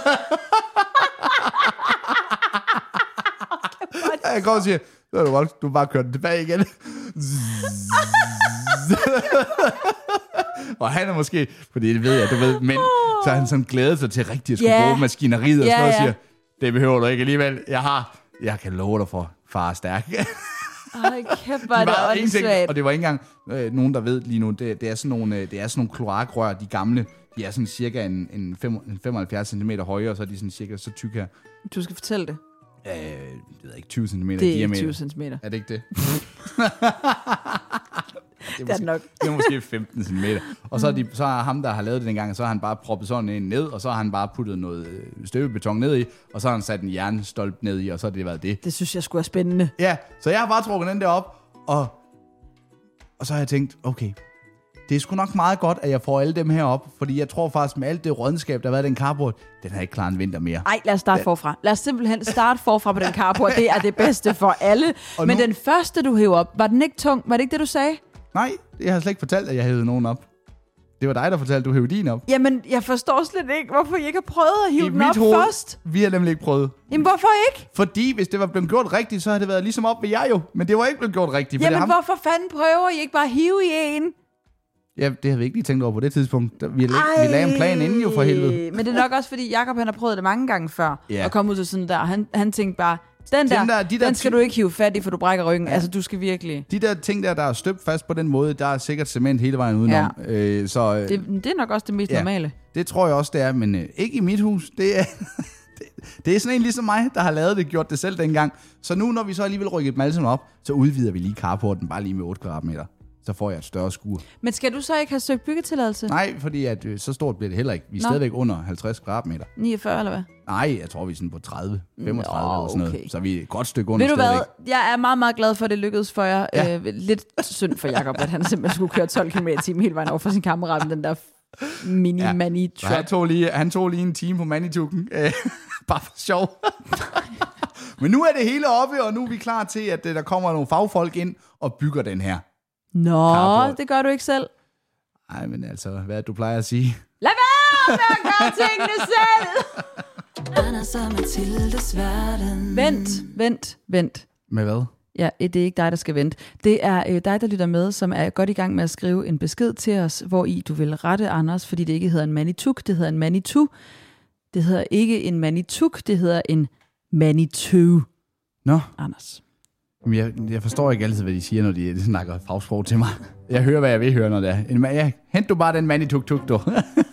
Speaker 2: Jeg går og siger, så er du godt, du bare kørt den tilbage igen. Og han er måske, fordi det ved jeg, du ved, men så har han sådan glædet sig til rigtig at skulle
Speaker 1: Yeah.
Speaker 2: bruge maskineriet og
Speaker 1: Yeah,
Speaker 2: sådan noget, og
Speaker 1: yeah.
Speaker 2: siger, det behøver du ikke alligevel. Jeg har, jeg kan love dig for, far er stærk.
Speaker 1: Ej, kæft, hvor er det
Speaker 2: var ingenting,
Speaker 1: åndssvagt.
Speaker 2: og det var ikke engang øh, nogen, der ved lige nu, det, det er sådan nogle, øh, det er sådan nogle kloakrør, de gamle, de er sådan cirka en, en, fem, en femoghalvfjerds centimeter høje, og så er de sådan cirka så tykke her.
Speaker 1: Du skal fortælle det.
Speaker 2: Øh, det ved jeg ikke, tyve centimeter
Speaker 1: Det
Speaker 2: i
Speaker 1: er ikke
Speaker 2: diameter.
Speaker 1: tyve centimeter.
Speaker 2: Er det ikke det? Det er,
Speaker 1: Det er det nok.
Speaker 2: det er måske femten centimeter. Og så er, de, så er ham, der har lavet det dengang, så har han bare proppet sådan en ned, og så har han bare puttet noget øh, støbebeton ned i, og så har han sat en jernstolp ned i, og så har det været det.
Speaker 1: Det synes jeg skulle er spændende.
Speaker 2: Ja, så jeg har bare trukket den der op, og, og så har jeg tænkt, okay, det er sgu nok meget godt, at jeg får alle dem her op, fordi jeg tror faktisk, med alt det rådenskab, der har været i den carport, den har ikke klaret en vinter mere.
Speaker 1: Ej, lad os starte forfra. Lad os simpelthen starte forfra på den carport. Det er det bedste for alle.
Speaker 2: Og
Speaker 1: Men
Speaker 2: nu-
Speaker 1: den første, du hæver op, var den ikke tung? Var det ikke det, du sagde?
Speaker 2: Nej, jeg har slet ikke fortalt, at jeg hævede nogen op. Det var dig, der fortalte, at du hævede din op.
Speaker 1: Jamen, jeg forstår slet ikke, hvorfor I ikke har prøvet at hive
Speaker 2: I
Speaker 1: den
Speaker 2: mit
Speaker 1: op
Speaker 2: hoved,
Speaker 1: først.
Speaker 2: vi har nemlig ikke prøvet.
Speaker 1: Jamen, hvorfor ikke?
Speaker 2: Fordi hvis det var blevet gjort rigtigt, så havde det været ligesom op ved jeg jo. Men det var ikke blevet gjort rigtigt. for det er
Speaker 1: Jamen,
Speaker 2: ham.
Speaker 1: hvorfor fanden prøver I ikke bare at hive i en?
Speaker 2: Ja, det havde vi ikke lige tænkt over på det tidspunkt. Der- Vi, lag, vi lagde en plan inden jo for helvede.
Speaker 1: Men det er nok også, fordi Jakob han har prøvet det mange gange før.
Speaker 2: Ja.
Speaker 1: Og komme ud til sådan der. Han, han tænkte bare, den der,
Speaker 2: Den der- de der
Speaker 1: den skal
Speaker 2: ti-
Speaker 1: du ikke hive fat i, for du brækker ryggen. Ja. Altså, du skal virkelig...
Speaker 2: De der ting der, der er støbt fast på den måde, der er sikkert cement hele vejen udenom. Ja. Øh, så øh,
Speaker 1: Det, det er nok også det mest
Speaker 2: Ja.
Speaker 1: normale.
Speaker 2: det tror jeg også, det er, men øh, ikke i mit hus. Det er, det, det er sådan en ligesom mig, der har lavet det, gjort det selv dengang. Så nu, når vi så alligevel rykker dem alle sammen op, så udvider vi lige carporten bare lige med otte kvadratmeter. Så får jeg et større skur.
Speaker 1: Men skal du så ikke have søgt byggetilladelse?
Speaker 2: Nej, fordi at, øh, så stort bliver det heller ikke. Vi er
Speaker 1: Nå.
Speaker 2: stadigvæk under halvtreds kvadratmeter.
Speaker 1: niogfyrre eller hvad?
Speaker 2: Nej, jeg tror, vi er sådan på tredive, femogtredive
Speaker 1: Nå,
Speaker 2: eller sådan
Speaker 1: okay.
Speaker 2: noget. Så vi er et godt stykke under
Speaker 1: Ved du
Speaker 2: stadigvæk.
Speaker 1: hvad? Jeg er meget, meget glad for, at det lykkedes for jer.
Speaker 2: Ja.
Speaker 1: Ja. Øh, lidt synd for Jakob, at han simpelthen skulle køre tolv kilometer i timen hele vejen over for sin kammerat med den der mini
Speaker 2: Ja.
Speaker 1: mani
Speaker 2: Så han tog lige, han tog lige en time på Manituken. Øh, bare for sjov. Men nu er det hele oppe, og nu er vi klar til, at øh, der kommer nogle fagfolk ind og bygger den her.
Speaker 1: Nå,
Speaker 2: Carport.
Speaker 1: det gør du ikke selv.
Speaker 2: Nej, men altså, hvad er det, du plejer at sige?
Speaker 1: Lad være med at gøre tingene selv!
Speaker 5: Anders og Mathildes verden.
Speaker 1: Vent, vent, vent.
Speaker 2: Med hvad?
Speaker 1: Ja, det er ikke dig, der skal vente. Det er øh, dig, der lytter med, som er godt i gang med at skrive en besked til os, hvor i du vil rette Anders, fordi det ikke hedder en manituk, det hedder en manitou. Det hedder ikke en manituk, det hedder en manitou,
Speaker 2: Nå,
Speaker 1: Anders.
Speaker 2: men jeg, jeg forstår ikke altid, hvad de siger, når de, de snakker fagsprog til mig. Jeg hører, hvad jeg vil høre, når det er. En, ma- ja, hent du bare den Manituk-tuk, du.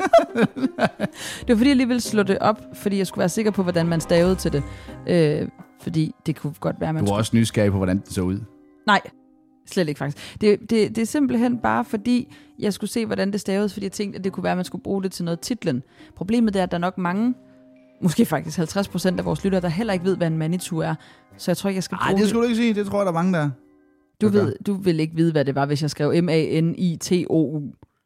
Speaker 1: Det var fordi, jeg lige ville slå det op, fordi jeg skulle være sikker på, hvordan man stavede til det. Øh, Fordi det kunne godt være, at man
Speaker 2: Du er
Speaker 1: skulle...
Speaker 2: også nysgerrig på, hvordan den så ud.
Speaker 1: Nej, slet ikke faktisk. Det, det, det er simpelthen bare fordi, jeg skulle se, hvordan det stavedes, fordi jeg tænkte, at det kunne være, at man skulle bruge det til noget titlen. Problemet er, at der er nok mange, måske faktisk halvtreds procent af vores lyttere, der heller ikke ved, hvad en Manitou er. Så jeg tror ikke, jeg skal bruge
Speaker 2: Nej, det skulle du ikke sige. Det tror jeg, der er mange, der
Speaker 1: Du,
Speaker 2: der
Speaker 1: ved, du vil ikke vide, hvad det var, hvis jeg skrev M A N I T O U.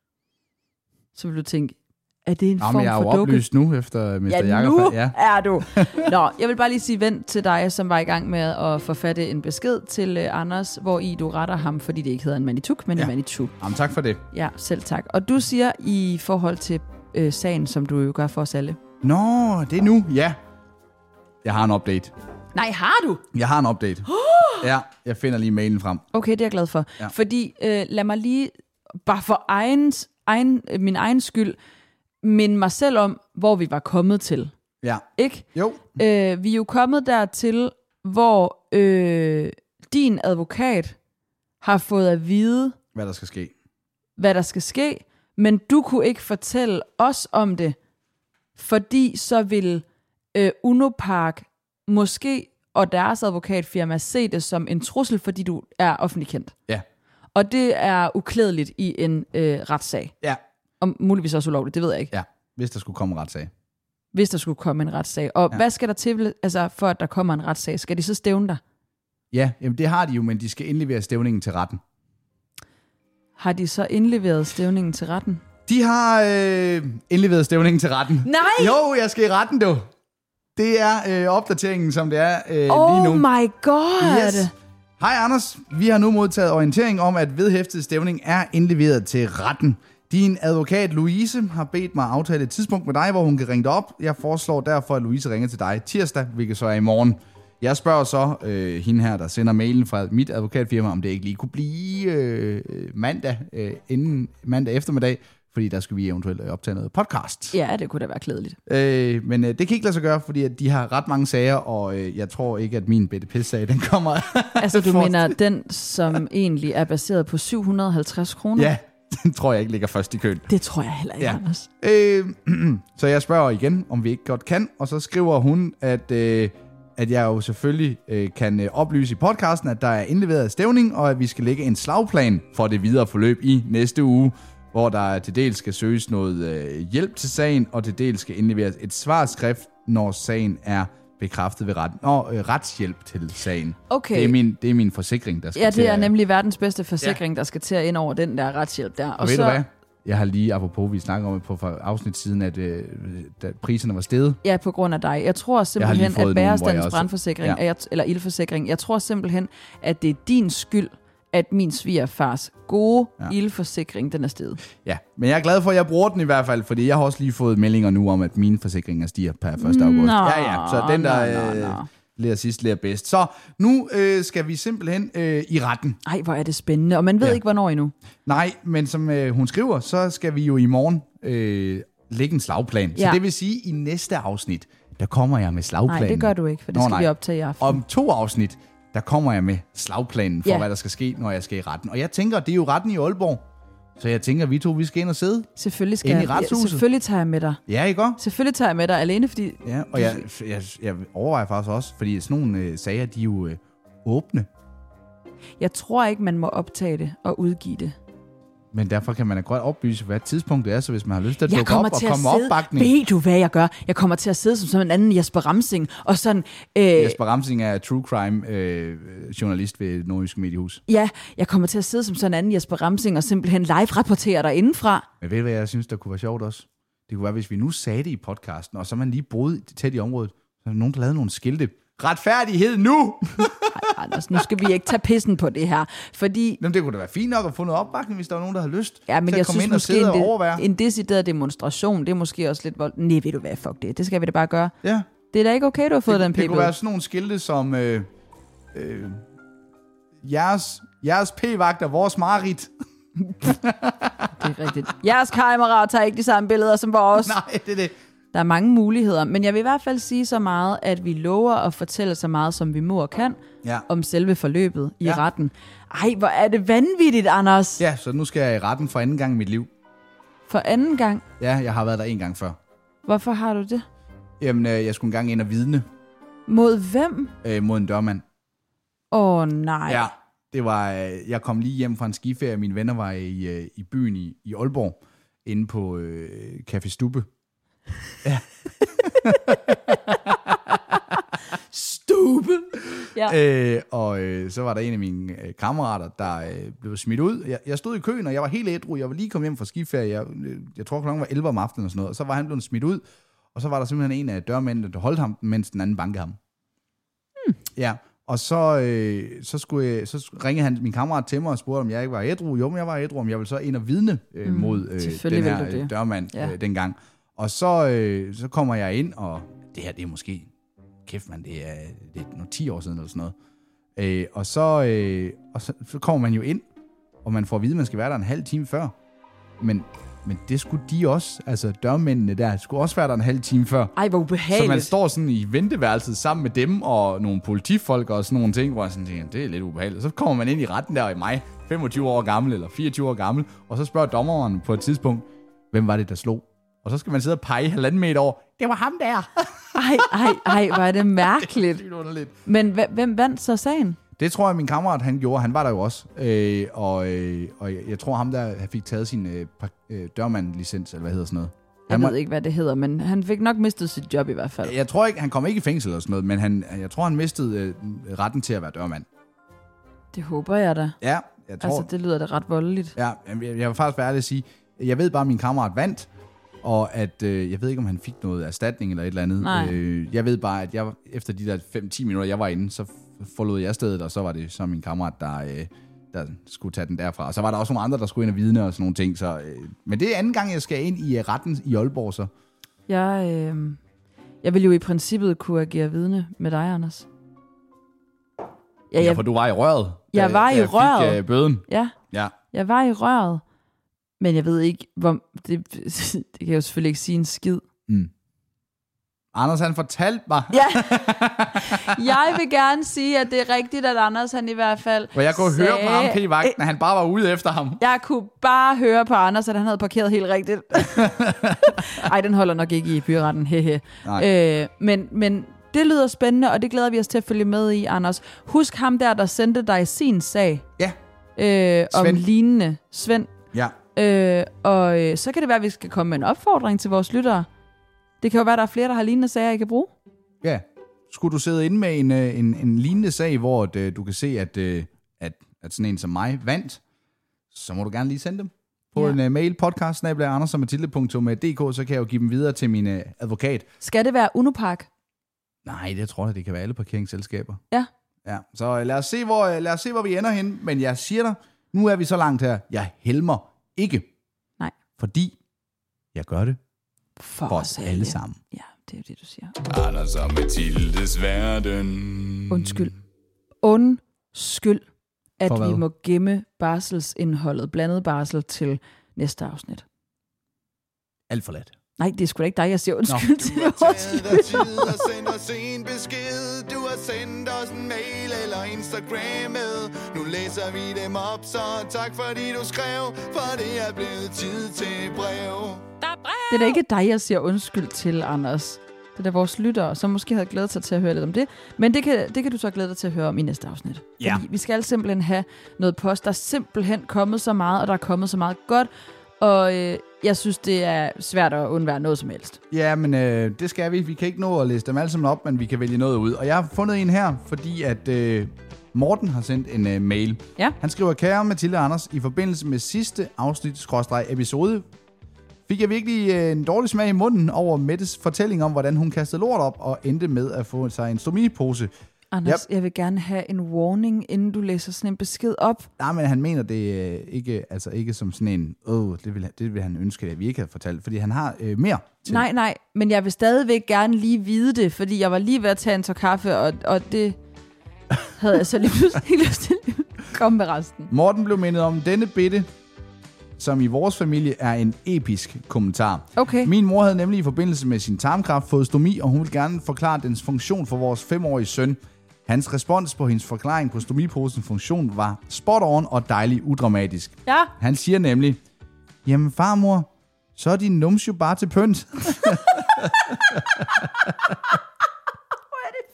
Speaker 1: Så vil du tænke, er det en
Speaker 2: Nå,
Speaker 1: form
Speaker 2: men jeg er jo
Speaker 1: for dukke?
Speaker 2: oplyst nu, efter mister
Speaker 1: Ja,
Speaker 2: Jakob.
Speaker 1: nu
Speaker 2: Ja,
Speaker 1: er du. Nå, jeg vil bare lige sige vent til dig, som var i gang med at forfatte en besked til uh, Anders, hvor i du retter ham, fordi det ikke hedder en manituk, men
Speaker 2: Ja.
Speaker 1: en manitou.
Speaker 2: Jamen, tak for det.
Speaker 1: Ja, selv tak. Og du siger i forhold til øh, sagen, som du jo gør for os alle.
Speaker 2: Nå, det er nu. Ja. Jeg har en update.
Speaker 1: Nej, har du?
Speaker 2: Jeg har en update. Ja, jeg finder lige mailen frem.
Speaker 1: Okay, det er jeg glad for.
Speaker 2: Ja.
Speaker 1: Fordi øh, lad mig lige, bare for egen, egen, øh, min egen skyld, minde mig selv om, hvor vi var kommet til.
Speaker 2: Ja.
Speaker 1: Ikke?
Speaker 2: Jo.
Speaker 1: Øh, vi er jo kommet dertil, hvor øh, din advokat har fået at vide,
Speaker 2: Hvad der skal ske.
Speaker 1: hvad der skal ske, men du kunne ikke fortælle os om det, fordi så vil øh, Unopark måske og deres advokatfirma se det som en trussel, fordi du er offentlig kendt.
Speaker 2: Ja.
Speaker 1: Og det er uklædeligt i en øh, retssag.
Speaker 2: Ja.
Speaker 1: Og muligvis også ulovligt, det ved jeg ikke.
Speaker 2: Ja, hvis der skulle komme en retssag.
Speaker 1: Hvis der skulle komme en retssag. Og
Speaker 2: Ja.
Speaker 1: ja. hvad skal der til, altså, for at der kommer en retssag? Skal de så stævne dig?
Speaker 2: Ja, jamen det har de jo, men de skal indlevere stævningen til retten.
Speaker 1: Har de så indleveret stævningen til retten?
Speaker 2: De har øh, indleveret stævningen til retten.
Speaker 1: Nej!
Speaker 2: Jo, jeg skal i retten, du. Det er øh, opdateringen, som det er øh,
Speaker 1: Oh
Speaker 2: lige nu.
Speaker 1: my god!
Speaker 2: Yes. Hej Anders, vi har nu modtaget orientering om, at vedhæftet stævning er indleveret til retten. Din advokat Louise har bedt mig aftale et tidspunkt med dig, hvor hun kan ringe dig op. Jeg foreslår derfor, at Louise ringer til dig tirsdag, hvilket så er i morgen. Jeg spørger så øh, hende her, der sender mailen fra mit advokatfirma, om det ikke lige kunne blive øh, mandag, øh, inden mandag eftermiddag, fordi der skal vi eventuelt optage noget podcast.
Speaker 1: Ja, det kunne da være klædeligt.
Speaker 2: Øh, men øh, det kan ikke lade sig gøre, fordi at de har ret mange sager, og øh, jeg tror ikke, at min B D P-sag, den kommer...
Speaker 1: Altså, du
Speaker 2: først.
Speaker 1: mener den, som egentlig er baseret på syv hundrede og halvtreds kroner?
Speaker 2: Ja, den tror jeg ikke ligger først i køen.
Speaker 1: Det tror jeg heller ikke,
Speaker 2: Ja.
Speaker 1: ja. Anders.
Speaker 2: Øh, så jeg spørger igen, om vi ikke godt kan, og så skriver hun, at, øh, at jeg jo selvfølgelig øh, kan øh, oplyse i podcasten, at der er indleveret stævning, og at vi skal lægge en slagplan for det videre forløb i næste uge, hvor der til dels skal søges noget øh, hjælp til sagen, og til dels skal indleveres et svarskrift, når sagen er bekræftet ved retten. Og øh, retshjælp til sagen.
Speaker 1: Okay.
Speaker 2: Det er min, det er min forsikring, der skal
Speaker 1: Ja,
Speaker 2: til
Speaker 1: det er
Speaker 2: at-
Speaker 1: nemlig verdens bedste forsikring, ja. der skal til at ind over den der retshjælp der.
Speaker 2: Og ved så, du hvad? Jeg har lige, apropos, vi snakker om det på afsnitssiden, at øh, da priserne var steget.
Speaker 1: Ja, på grund af dig. Jeg tror simpelthen,
Speaker 2: fået
Speaker 1: at
Speaker 2: nogle, hvor jeg
Speaker 1: bærestandens
Speaker 2: også-
Speaker 1: brandforsikring,
Speaker 2: Ja.
Speaker 1: ja. er, eller ildforsikring, jeg tror simpelthen, at det er din skyld, at min svigerfars gode
Speaker 2: Ja.
Speaker 1: ja. ildforsikring, den er steget.
Speaker 2: Ja, men jeg er glad for, at jeg bruger den i hvert fald, fordi jeg har også lige fået meldinger nu om, at mine forsikringer stiger per første august.
Speaker 1: Nå,
Speaker 2: ja, ja, så den der
Speaker 1: nå, nå,
Speaker 2: øh,
Speaker 1: nå.
Speaker 2: lærer sidst, lærer bedst. Så nu øh, skal vi simpelthen øh, i retten.
Speaker 1: Ej, hvor er det spændende, og man ved
Speaker 2: Ja.
Speaker 1: ja. ikke, hvornår endnu.
Speaker 2: Nej, men som øh, hun skriver, så skal vi jo i morgen øh, lægge en slagplan. Så
Speaker 1: Ja.
Speaker 2: det vil sige, at i næste afsnit, der kommer jeg med slagplanen.
Speaker 1: Nej, det gør du ikke, for det
Speaker 2: Nå,
Speaker 1: skal
Speaker 2: nej.
Speaker 1: vi optage i aften.
Speaker 2: Om to afsnit, der kommer jeg med slagplanen for,
Speaker 1: Ja.
Speaker 2: hvad der skal ske, når jeg skal i retten. Og jeg tænker, det er jo retten i Aalborg. Så jeg tænker, vi to, vi skal ind og sidde.
Speaker 1: Selvfølgelig skal
Speaker 2: Inde i
Speaker 1: jeg,
Speaker 2: retshuset.
Speaker 1: selvfølgelig tager jeg med dig.
Speaker 2: Ja, ikke også?
Speaker 1: Selvfølgelig tager jeg med dig alene, fordi
Speaker 2: Ja, og jeg, jeg, jeg overvejer faktisk også, fordi sådan nogle øh, sager, de er jo øh, åbne.
Speaker 1: jeg tror ikke, man må optage det og udgive det.
Speaker 2: Men derfor kan man da godt oplyse, hvad tidspunktet er, så hvis man har lyst til at
Speaker 1: Jeg
Speaker 2: dukke
Speaker 1: kommer
Speaker 2: op og
Speaker 1: til at
Speaker 2: komme
Speaker 1: sidde,
Speaker 2: opbakning.
Speaker 1: ved du hvad jeg gør? Jeg kommer til at sidde som sådan en anden Jesper Ramsing, og sådan, øh,
Speaker 2: Jesper Ramsing er true crime øh, journalist ved Nordjysk Mediehus.
Speaker 1: ja, jeg kommer til at sidde som sådan en anden Jesper Ramsing, og simpelthen live-rapportere dig indenfra.
Speaker 2: Men ved du, hvad jeg synes, der kunne være sjovt også? Det kunne være, hvis vi nu sagde det i podcasten, og så man lige boede tæt i området, så er der nogen, der lavede nogle skilte. Retfærdighed nu!
Speaker 1: Ej, Anders, nu skal vi ikke tage pissen på det her, fordi
Speaker 2: Jamen, det kunne da være fint nok at få noget opbakning, hvis der var nogen, der har lyst
Speaker 1: ja, men
Speaker 2: til
Speaker 1: jeg
Speaker 2: at komme
Speaker 1: synes
Speaker 2: ind og
Speaker 1: måske
Speaker 2: sidde
Speaker 1: en,
Speaker 2: og overvære.
Speaker 1: de, en decideret demonstration, det er måske også lidt vold. Nej, ved du hvad, fuck det, det skal vi da bare gøre.
Speaker 2: Ja,
Speaker 1: Det er da ikke okay, du har fået
Speaker 2: det,
Speaker 1: den
Speaker 2: det
Speaker 1: p
Speaker 2: kunne være sådan nogle skilte som øh, øh, jeres, jeres p-vagter, vores marit.
Speaker 1: Det er rigtigt. Jeres kamera tager ikke de samme billeder som vores.
Speaker 2: Nej, det er det.
Speaker 1: Der er mange muligheder, men jeg vil i hvert fald sige så meget, at vi lover at fortælle så meget, som vi må og kan,
Speaker 2: Ja.
Speaker 1: om selve forløbet i
Speaker 2: Ja.
Speaker 1: retten. Ej, hvor er det vanvittigt, Anders.
Speaker 2: Ja, så nu skal jeg i retten for anden gang i mit liv.
Speaker 1: For anden gang.
Speaker 2: Ja, jeg har været der en gang før.
Speaker 1: Hvorfor har du det?
Speaker 2: Jamen, øh, jeg skulle engang ind og vidne.
Speaker 1: Mod hvem?
Speaker 2: Øh, mod en dørmand.
Speaker 1: Åh, oh, nej.
Speaker 2: Ja, det var, øh, jeg kom lige hjem fra en skiferie, mine venner var i, øh, i byen i, i Aalborg, inde på øh, Café Stube. Ja.
Speaker 1: Stube. Ja.
Speaker 2: Øh, og øh, så var der en af mine øh, kammerater, der øh, blev smidt ud. Jeg, jeg stod i køen, og jeg var helt ædru. Jeg var lige kommet hjem fra skiferie. Jeg, øh, jeg tror, klokken var elleve om aftenen og sådan noget. Og så var han blevet smidt ud. Og så var der simpelthen en af dørmændene, der holdt ham, mens den anden bankede ham. Hmm. Ja, og så, øh, så, skulle jeg, så ringede han, min kammerat til mig og spurgte, om jeg ikke var ædru. Jo, men jeg var ædru, om jeg ville så ind og vidne øh, mm, mod øh, den her øh, dørmand ja. øh, dengang. Og så, øh, så kommer jeg ind, og det her, det er måske... Kæft, man, det er, det er nogle ti år siden eller sådan noget. Øh, og så, øh, og så, så kommer man jo ind, og man får at vide, at man skal være der en halv time før. Men, men det skulle de også, altså dørmændene der, skulle også være der en halv time før.
Speaker 1: Ej, hvor ubehageligt.
Speaker 2: Så man står sådan i venteværelset sammen med dem og nogle politifolk og sådan nogle ting, hvor jeg sådan tænker, det er lidt ubehageligt. Så kommer man ind i retten der i mig, femogtyve år gammel eller fireogtyve år gammel, og så spørger dommeren på et tidspunkt, hvem var det, der slog? Og så skal man sidde og pege halvanden meter over, det var ham der.
Speaker 1: Ej, ej, ej, hvor er det mærkeligt.
Speaker 2: Det er underligt.
Speaker 1: Men hvem vandt så sagen?
Speaker 2: Det tror jeg, min kammerat han gjorde. Han var der jo også. Øh, og, øh, og jeg, jeg tror, ham der fik taget sin øh, øh, dørmand-licens, eller hvad hedder sådan noget. Han
Speaker 1: jeg ved
Speaker 2: må...
Speaker 1: ikke, hvad det hedder, men han fik nok mistet sit job i hvert fald.
Speaker 2: Jeg tror ikke, han kom ikke i fængsel eller sådan noget, men han, jeg tror, han mistede øh, retten til at være dørmand.
Speaker 1: Det håber jeg da.
Speaker 2: Ja, jeg tror...
Speaker 1: Altså, det lyder da ret voldeligt.
Speaker 2: Ja, jeg, jeg vil faktisk være ærlig at sige, jeg ved bare, at min kammerat vandt, og at, øh, jeg ved ikke, om han fik noget erstatning eller et eller andet. Øh, jeg ved bare, at jeg efter de der fem til ti minutter, jeg var inde, så forlod jeg stedet, og så var det så min kammerat, der, øh, der skulle tage den derfra. Og så var der også nogle andre, der skulle ind og vidne og sådan nogle ting. Så, øh, men det er anden gang, jeg skal ind i uh, retten i Aalborg, så.
Speaker 1: Jeg, øh, jeg vil jo i princippet kunne agere vidne med dig, Anders.
Speaker 2: Ja, jeg, ja for du var i røret.
Speaker 1: Jeg
Speaker 2: da,
Speaker 1: var i
Speaker 2: jeg
Speaker 1: røret.
Speaker 2: Fik, øh, bøden.
Speaker 1: Ja.
Speaker 2: ja,
Speaker 1: jeg var i røret. Men jeg ved ikke, hvor... Det, det kan jeg jo selvfølgelig ikke sige en skid.
Speaker 2: Mm. Anders, han fortalte mig.
Speaker 1: Ja. Jeg vil gerne sige, at det er rigtigt, at Anders, han i hvert fald...
Speaker 2: For jeg kunne
Speaker 1: sagde,
Speaker 2: høre på ham, P-vagten, at han bare var ude efter ham.
Speaker 1: Jeg kunne bare høre på Anders, at han havde parkeret helt rigtigt. Ej, den holder nok ikke i byretten. Hehe. øh, men, men det lyder spændende, og det glæder vi os til at følge med i, Anders. Husk ham der, der sendte dig sin sag.
Speaker 2: Ja.
Speaker 1: Øh, om lignende. Svend.
Speaker 2: Ja.
Speaker 1: Øh, og øh, så kan det være, at vi skal komme med en opfordring til vores lyttere. Det kan jo være, at der er flere, der har lignende sager, I kan bruge.
Speaker 2: Ja. Skulle du sidde inde med en, en, en lignende sag, hvor at, uh, du kan se, at, uh, at, at sådan en som mig vandt, så må du gerne lige sende dem på ja. en uh, mail, podcast snabel-a anders og mathilde punktum d k, så kan jeg jo give dem videre til min uh, advokat.
Speaker 1: Skal det være Unopark?
Speaker 2: Nej, det tror jeg, det kan være alle parkeringsselskaber.
Speaker 1: Ja.
Speaker 2: Ja, så uh, lad os se, hvor, uh, lad os se, hvor vi ender hen. Men jeg siger dig, nu er vi så langt her. Jeg helmer ikke.
Speaker 1: Nej.
Speaker 2: Fordi jeg gør det
Speaker 1: for,
Speaker 2: for os alle sammen.
Speaker 1: Ja, det er det, du siger.
Speaker 4: Anders og Mathildes verden.
Speaker 1: Undskyld. Undskyld, at vi må gemme barselsindholdet, blandet barsel, til næste afsnit.
Speaker 2: Alt for let.
Speaker 1: Nej, det er sgu da ikke dig, jeg siger undskyld til. Du har
Speaker 7: taget tid og sendt os en besked. Du har sendt os en mail eller Instagram med. Nu læser vi dem op, så tak fordi du skrev. For det er blevet tid til brev.
Speaker 1: Det er da ikke dig, jeg siger undskyld til, Anders. Det er da vores lyttere, som måske havde glædet sig til at høre lidt om det. Men det kan, det kan du så glæde dig til at høre om i næste afsnit.
Speaker 2: Ja.
Speaker 1: Fordi vi skal simpelthen have noget post. Der er simpelthen kommet så meget, og der er kommet så meget godt. Og øh, jeg synes, det er svært at undvære noget som helst.
Speaker 2: Ja, men øh, det skal vi. Vi kan ikke nå at læse dem alle sammen op, men vi kan vælge noget ud. Og jeg har fundet en her, fordi at øh, Morten har sendt en øh, mail.
Speaker 1: Ja.
Speaker 2: Han skriver, kære Mathilde og Anders, i forbindelse med sidste afsnit, skråstreg episode, fik jeg virkelig øh, en dårlig smag i munden over Mettes fortælling om, hvordan hun kastede lort op og endte med at få sig en stomipose.
Speaker 1: Anders, yep. Jeg vil gerne have en warning, inden du læser sådan en besked op.
Speaker 2: Nej, men han mener det øh, ikke, altså ikke som sådan en, åh, det vil, det vil han ønske, at vi ikke havde fortalt, fordi han har øh, mere til.
Speaker 1: Nej, nej, men jeg vil stadigvæk gerne lige vide det, fordi jeg var lige ved at tage en tår kaffe, og, og det havde jeg så lige pludselig lyst til at komme med resten.
Speaker 2: Morten blev mindet om denne bitte, som i vores familie er en episk kommentar.
Speaker 1: Okay.
Speaker 2: Min mor havde nemlig i forbindelse med sin tarmkræft fået stomi, og hun ville gerne forklare dens funktion for vores femårige søn. Hans respons på hendes forklaring på stomiposens funktion var spot on og dejligt udramatisk.
Speaker 1: Ja.
Speaker 2: Han siger nemlig, jamen farmor, så er din nums jo bare til pynt.
Speaker 1: Hvor er det fint.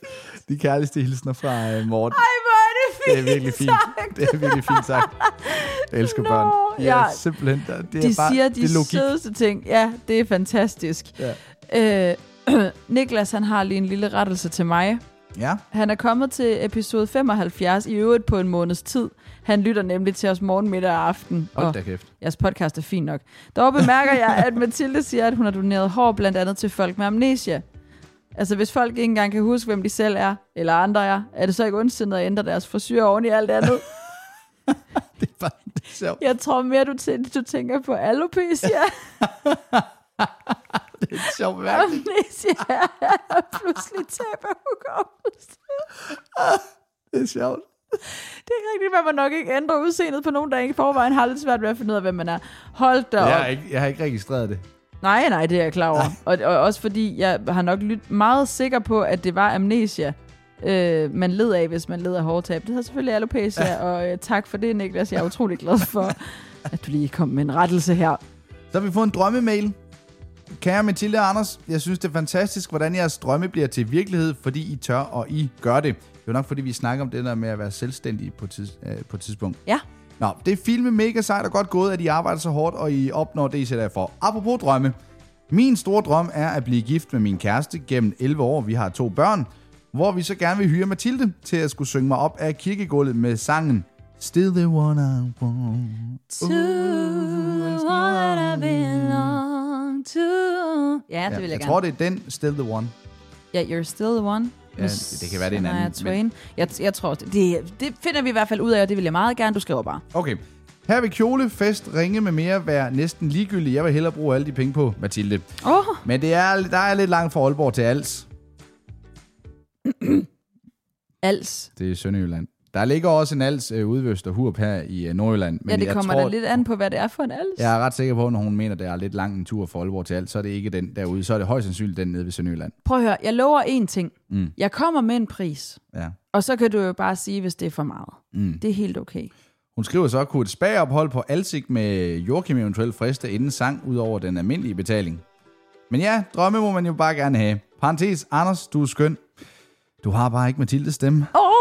Speaker 2: De kærligste hilsner fra uh, Morten.
Speaker 1: Ej, hvor er det fint.
Speaker 2: Det er virkelig fint.
Speaker 1: Sagt.
Speaker 2: Det er virkelig fint sagt. Jeg elsker
Speaker 1: Nå,
Speaker 2: børn.
Speaker 1: ja.
Speaker 2: Ja, simpelthen. Det
Speaker 1: De
Speaker 2: er bare,
Speaker 1: siger
Speaker 2: det er
Speaker 1: de
Speaker 2: logik.
Speaker 1: sødeste ting. Ja, det er fantastisk.
Speaker 2: Ja.
Speaker 1: Øh, Niklas, han har lige en lille rettelse til mig.
Speaker 2: Ja.
Speaker 1: Han er kommet til episode femoghalvfjerds, i øvrigt på en måneds tid. Han lytter nemlig til os morgen, middag og aften.
Speaker 2: Hold
Speaker 1: og
Speaker 2: da kæft.
Speaker 1: jeres podcast er fint nok. Dog bemærker jeg, at Mathilde siger, at hun har doneret hår blandt andet til folk med amnesia. Altså, hvis folk ikke engang kan huske, hvem de selv er, eller andre er, er det så ikke ondsindet at ændre deres frisyr oven i alt andet?
Speaker 2: Det er bare det er sjovt.
Speaker 1: Jeg tror mere, du, tæ- du tænker på alopecia.
Speaker 2: Det er en sjov bemærkning.
Speaker 1: Amnesia er pludselig tab af hukommelse.
Speaker 2: Det er sjovt.
Speaker 1: Det er rigtigt, at man nok ikke ændrer udseendet på nogen, der ikke i forvejen har lidt svært ved at finde ud af, hvem man er. Hold da op.
Speaker 2: Jeg har ikke, jeg har ikke registreret det.
Speaker 1: Nej, nej, det er jeg klar over. Og, og også fordi, jeg har nok lyttet meget sikker på, at det var amnesia, øh, man led af, hvis man led af hårtab. Det hedder selvfølgelig alopecia, ja. og øh, tak for det, Niklas. Jeg er utrolig glad for, at du lige kom med en rettelse her.
Speaker 2: Så har vi fået en drømmemail. Kære Mathilde og Anders, jeg synes, det er fantastisk, hvordan jeres drømme bliver til virkelighed, fordi I tør, og I gør det. Det er nok, fordi vi snakker om det der med at være selvstændig på, tids, øh, på et tidspunkt.
Speaker 1: Ja.
Speaker 2: Nå, det er filmet mega sejt og godt gået, at I arbejder så hårdt, og I opnår det, I sætter jer for. Apropos drømme. Min store drøm er at blive gift med min kæreste gennem elleve år. Vi har to børn, hvor vi så gerne vil hyre Mathilde til at skulle synge mig op af kirkegulvet med sangen Still the one I want
Speaker 1: To what I belong to. Ja, det
Speaker 2: ja,
Speaker 1: vil jeg,
Speaker 2: jeg
Speaker 1: gerne.
Speaker 2: tror, det er den Still the one.
Speaker 1: Ja, You're Still the One.
Speaker 2: Ja, det, det kan være, det er en
Speaker 1: Shania
Speaker 2: anden.
Speaker 1: Twain.
Speaker 2: Men...
Speaker 1: Jeg, jeg tror, det, det finder vi i hvert fald ud af, og det vil jeg meget gerne. Du skriver bare.
Speaker 2: Okay. Her vil kjole, fest, ringe med mere være næsten ligegyldigt. Jeg vil hellere bruge alle de penge på Mathilde.
Speaker 1: Oh.
Speaker 2: Men det er, der er lidt langt fra Aalborg til Als.
Speaker 1: Als.
Speaker 2: Det er Sønderjylland. Der ligger også en Als øh, ude ved Østerhurp her i øh, Nordjylland. Men
Speaker 1: Ja, det
Speaker 2: jeg
Speaker 1: kommer
Speaker 2: tror,
Speaker 1: da lidt an på, hvad det er for en als.
Speaker 2: Jeg er ret sikker på, når hun mener, det er lidt lang en tur fra Aalborg til Als, så er det ikke den derude. Så er det højst sandsynligt den nede ved Sønderjylland.
Speaker 1: Prøv at høre, jeg lover én ting.
Speaker 2: Mm.
Speaker 1: Jeg kommer med en pris,
Speaker 2: Ja.
Speaker 1: og så kan du jo bare sige, hvis det er for meget.
Speaker 2: Mm.
Speaker 1: Det er helt okay.
Speaker 2: Hun skriver så, kunne et spagophold på Alsik med Joachim eventuelt friste inden sang ud over den almindelige betaling. Men ja, drømme må man jo bare gerne have. Parentes, Anders, du er skøn. Du har bare ikke Mathildes stemme.
Speaker 1: Åh! Oh!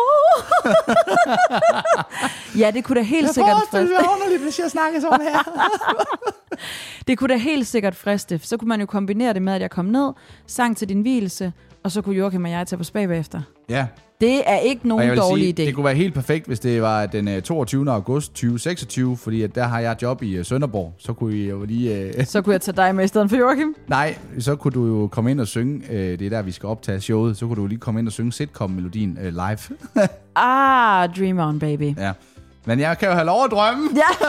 Speaker 1: Ja, det kunne da helt
Speaker 2: jeg
Speaker 1: sikkert
Speaker 2: friste.
Speaker 1: friste.
Speaker 2: Jeg er underligt, hvis jeg snakker sådan her.
Speaker 1: Det kunne da helt sikkert friste. Så kunne man jo kombinere det med, at jeg kom ned, sang til din vielse, og så kunne Joachim og jeg tage på spa bagefter.
Speaker 2: Ja.
Speaker 1: Det er ikke
Speaker 2: Og
Speaker 1: nogen
Speaker 2: jeg vil
Speaker 1: dårlig
Speaker 2: sige,
Speaker 1: idé.
Speaker 2: det kunne være helt perfekt, hvis det var den toogtyvende august tyve seksogtyve, fordi at der har jeg job i uh, Sønderborg. Så kunne I jo lige... Uh...
Speaker 1: Så kunne jeg tage dig med i stedet for Joachim.
Speaker 2: Nej, så kunne du jo komme ind og synge. Uh, det er der, vi skal optage showet. Så kunne du lige komme ind og synge sitcom-melodien uh, live.
Speaker 1: Ah, dream on, baby.
Speaker 2: Ja. Men jeg kan jo have lov at drømme.
Speaker 1: Ja.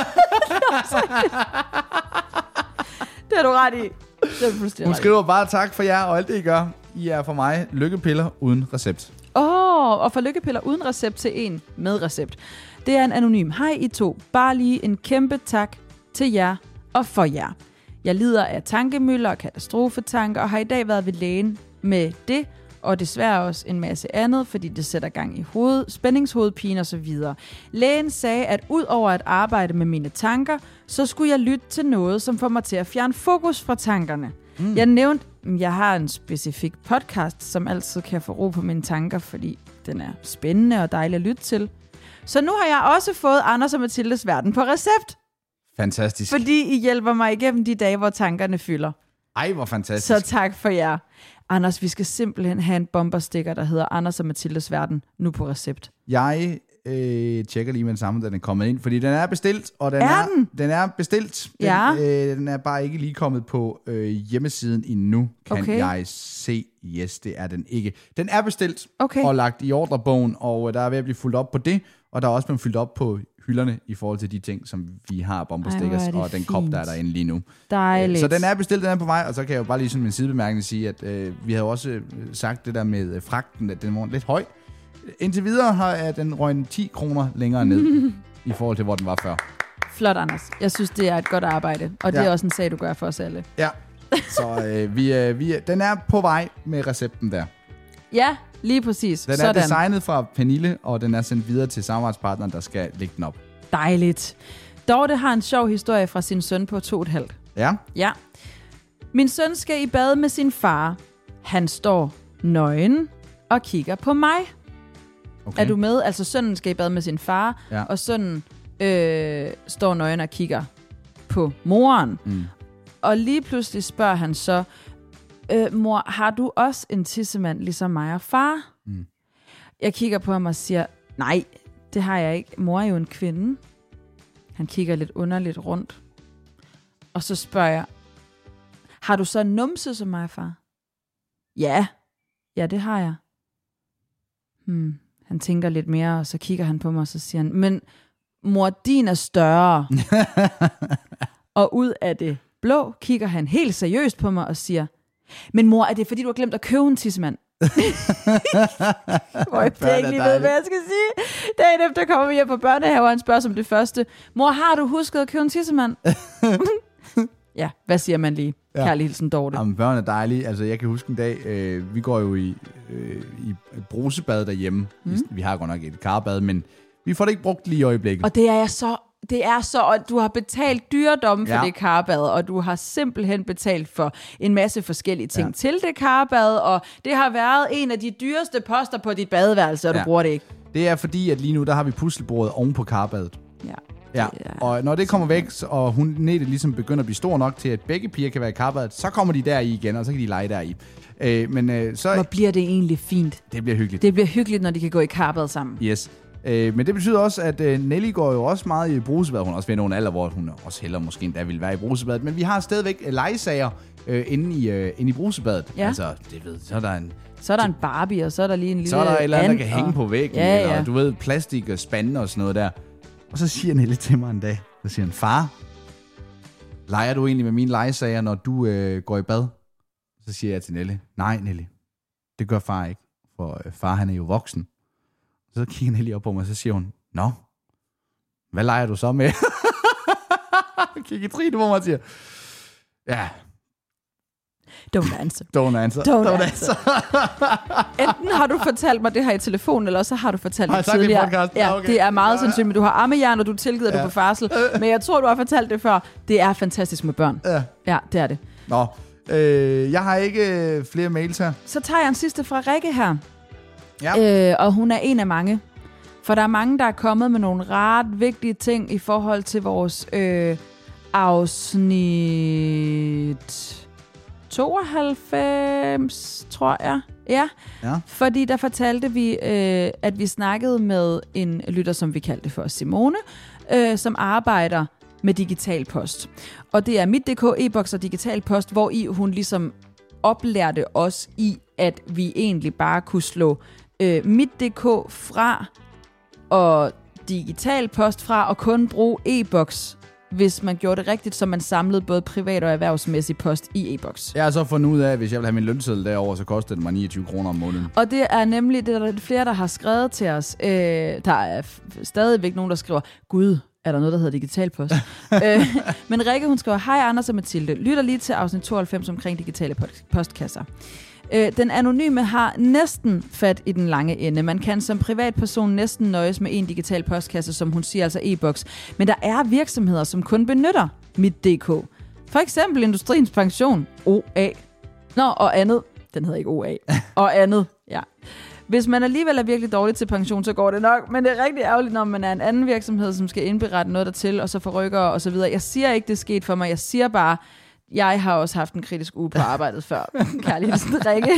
Speaker 1: Det har du ret i. Det er fuldstændig
Speaker 2: Hun
Speaker 1: ret i.
Speaker 2: skriver bare tak for jer og alt det, I gør. I er for mig lykkepiller uden recept.
Speaker 1: Åh, oh, og for lykkepiller uden recept til en med recept. Det er en anonym. Hej I to. Bare lige en kæmpe tak til jer og for jer. Jeg lider af tankemylder og katastrofetanker, og har i dag været ved lægen med det, og desværre også en masse andet, fordi det sætter gang i hoved, spændingshovedpine og så videre. Lægen sagde, at ud over at arbejde med mine tanker, så skulle jeg lytte til noget, som får mig til at fjerne fokus fra tankerne. Mm. Jeg nævnte, at jeg har en specifik podcast, som altid kan få ro på mine tanker, fordi den er spændende og dejlig at lytte til. Så nu har jeg også fået Anders og Mathildes Verden på recept.
Speaker 2: Fantastisk.
Speaker 1: Fordi I hjælper mig igennem de dage, hvor tankerne fylder.
Speaker 2: Ej, hvor fantastisk.
Speaker 1: Så tak for jer. Anders, vi skal simpelthen have en bomberstikker, der hedder Anders og Mathildes Verden, nu på recept.
Speaker 2: Jeg øh, tjekker lige med den samme, den er kommet ind, fordi den er bestilt, og den
Speaker 1: Er
Speaker 2: er,
Speaker 1: den?
Speaker 2: den er bestilt. Den,
Speaker 1: Ja.
Speaker 2: øh, den er bare ikke lige kommet på øh, hjemmesiden endnu, kan
Speaker 1: Okay.
Speaker 2: jeg se. Yes, det er den ikke. Den er bestilt
Speaker 1: Okay.
Speaker 2: og lagt i ordrebogen, og øh, der er ved at blive fuldt op på det, og der er også blevet fyldt op på hylderne i forhold til de ting, som vi har bomberstickers,
Speaker 1: Ej, hvor er
Speaker 2: og
Speaker 1: det
Speaker 2: den kop, der er
Speaker 1: fint.
Speaker 2: derinde lige nu.
Speaker 1: Dejligt.
Speaker 2: Så den er bestilt, den er på vej, og så kan jeg jo bare lige sådan min sidebemærkning sige, at øh, vi havde også øh, sagt det der med øh, fragten, at den var lidt høj. Indtil videre har jeg den røgnet ti kroner længere ned, i forhold til, hvor den var før.
Speaker 1: Flot, Anders. Jeg synes, det er et godt arbejde, og det
Speaker 2: Ja.
Speaker 1: er også en sag, du gør for os alle.
Speaker 2: Ja, så øh, vi, øh, vi, den er på vej med recepten der.
Speaker 1: Ja, lige præcis.
Speaker 2: Den er
Speaker 1: Sådan.
Speaker 2: designet fra Pernille, og den er sendt videre til samarbejdspartneren, der skal lægge den op.
Speaker 1: Dejligt. Dorte har en sjov historie fra sin søn på to og et halvt.
Speaker 2: Ja,
Speaker 1: Ja. Min søn skal i bad med sin far. Han står nøgen. og kigger på mig.
Speaker 2: Okay.
Speaker 1: Er du med? Altså sønnen skal i bad med sin far,
Speaker 2: Ja.
Speaker 1: og sønnen øh, står nøgen og kigger på moren.
Speaker 2: Mm.
Speaker 1: Og lige pludselig spørger han så, øh, mor, har du også en tissemand ligesom mig og far?
Speaker 2: Mm.
Speaker 1: Jeg kigger på ham og siger, nej, det har jeg ikke. Mor er jo en kvinde. Han kigger lidt underligt rundt. Og så spørger jeg, har du så en numse som mig, far? Ja, ja, det har jeg. Hmm. Han tænker lidt mere, og så kigger han på mig, og så siger han, men mor, din er større. Og ud af det blå kigger han helt seriøst på mig og siger, men mor, er det fordi, du har glemt at købe en tissemand? Hvor jeg ikke lige ved, hvad jeg skal sige. Dagen efter kommer vi hjem på børnehave, og han spørger som det første, mor, har du husket at købe en tissemand? Ja, hvad siger man lige?
Speaker 2: Ja.
Speaker 1: Kærlig hilsen, Dorte.
Speaker 2: Jamen, børn er dejlige. Altså, jeg kan huske en dag, øh, vi går jo i, øh, i brusebad derhjemme. Mm. Vi, vi har godt nok et karbad, men vi får det ikke brugt lige i øjeblikket.
Speaker 1: Og det er jeg så... Det er så, og du har betalt dyredomme for
Speaker 2: Ja.
Speaker 1: det karbad, og du har simpelthen betalt for en masse forskellige ting
Speaker 2: Ja.
Speaker 1: til det karbad, og det har været en af de dyreste poster på dit badeværelse, og du
Speaker 2: Ja.
Speaker 1: bruger det ikke.
Speaker 2: Det er fordi, at lige nu, der har vi puslebordet oven på karbadet.
Speaker 1: Ja.
Speaker 2: Ja,
Speaker 1: Det er-
Speaker 2: og når det kommer væk, og hun Nette ligesom begynder at blive stor nok til, at begge piger kan være i karbadet, så kommer de der i igen, og så kan de lege der i. Øh, men øh, så...
Speaker 1: Hvor bliver det egentlig fint.
Speaker 2: Det bliver hyggeligt.
Speaker 1: Det bliver hyggeligt, når de kan gå i karbad sammen.
Speaker 2: Yes. Øh, men det betyder også, at øh, Nelly går jo også meget i brusebad. Hun er også ved nogen alder, hvor hun også hellere måske endda ville være i brusebadet. Men vi har stadigvæk øh, legesager øh, inde, i, øh, inde i brusebadet.
Speaker 1: Ja.
Speaker 2: Altså, det ved, så er der en...
Speaker 1: Så er der en Barbie, og så er der lige en lille
Speaker 2: Så er der et eller andet, der kan
Speaker 1: and,
Speaker 2: hænge
Speaker 1: og...
Speaker 2: på væggen,
Speaker 1: Ja,
Speaker 2: eller
Speaker 1: ja.
Speaker 2: du ved, plastik og spande og sådan noget der. Og så siger Nelly til mig en dag, så siger han, far, leger du egentlig med mine legesager, når du øh, går i bad? Så siger jeg til Nelly, nej Nelly, det gør far ikke, for øh, far han er jo voksen. Så kigger Nelly op på mig, og så siger hun, nå, hvad leger du så med? Kigger trine på mig og siger, ja,
Speaker 1: Don't answer.
Speaker 2: don't answer.
Speaker 1: Don't answer. Enten har du fortalt mig det her i telefon, eller så har du fortalt
Speaker 2: Har
Speaker 1: det
Speaker 2: jeg sagt det i
Speaker 1: tidligere.
Speaker 2: podcasten?
Speaker 1: Ja,
Speaker 2: Okay.
Speaker 1: det er meget sandsynligt. Du har armejern, og du tilgiver ja.
Speaker 2: Ja.
Speaker 1: du på farsel. Men jeg tror, du har fortalt det før. Det er fantastisk med børn.
Speaker 2: Ja.
Speaker 1: Ja, det er det.
Speaker 2: Nå, øh, jeg har ikke øh, flere mails her.
Speaker 1: Så tager jeg en sidste fra Rikke her.
Speaker 2: Ja.
Speaker 1: Øh, og hun er en af mange. For der er mange, der er kommet med nogle ret vigtige ting i forhold til vores øh, afsnit tooghalvfems, tror jeg. Ja.
Speaker 2: Ja.
Speaker 1: Fordi der fortalte vi, øh, at vi snakkede med en lytter, som vi kaldte for Simone, øh, som arbejder med digital post. Og det er mit punktum d k, e-boks og digital post, hvor i hun ligesom oplærte os i, at vi egentlig bare kunne slå øh, mit punktum d k fra og digital post fra og kun bruge e-boks, hvis man gjorde det rigtigt, så man samlede både privat og erhvervsmæssig post i e-boks.
Speaker 2: Jeg har så fundet ud af, at hvis jeg vil have min lønseddel derover, så koster det mig niogtyve kroner om måneden.
Speaker 1: Og det er nemlig, det er der flere, der har skrevet til os. Øh, der er f- stadigvæk nogen, der skriver, Gud, er der noget, der hedder digital post? øh, men Rikke, hun skriver, hej Anders og Mathilde, lytter lige til afsnit tooghalvfems omkring digitale postkasser. Øh, den anonyme har næsten fat i den lange ende. Man kan som privatperson næsten nøjes med en digital postkasse, som hun siger, altså e-boks. Men der er virksomheder, som kun benytter mit punktum d k. For eksempel Industriens Pension, O A. Nå, og andet. Den hedder ikke O A. Og andet, ja. Hvis man alligevel er virkelig dårlig til pension, så går det nok. Men det er rigtig ærgerligt, når man er en anden virksomhed, som skal indberette noget dertil, og så forrykker og så videre. Jeg siger ikke, det er sket for mig. Jeg siger bare, jeg har også haft en kritisk uge på arbejdet før. Kærlig hilsen, Rikke.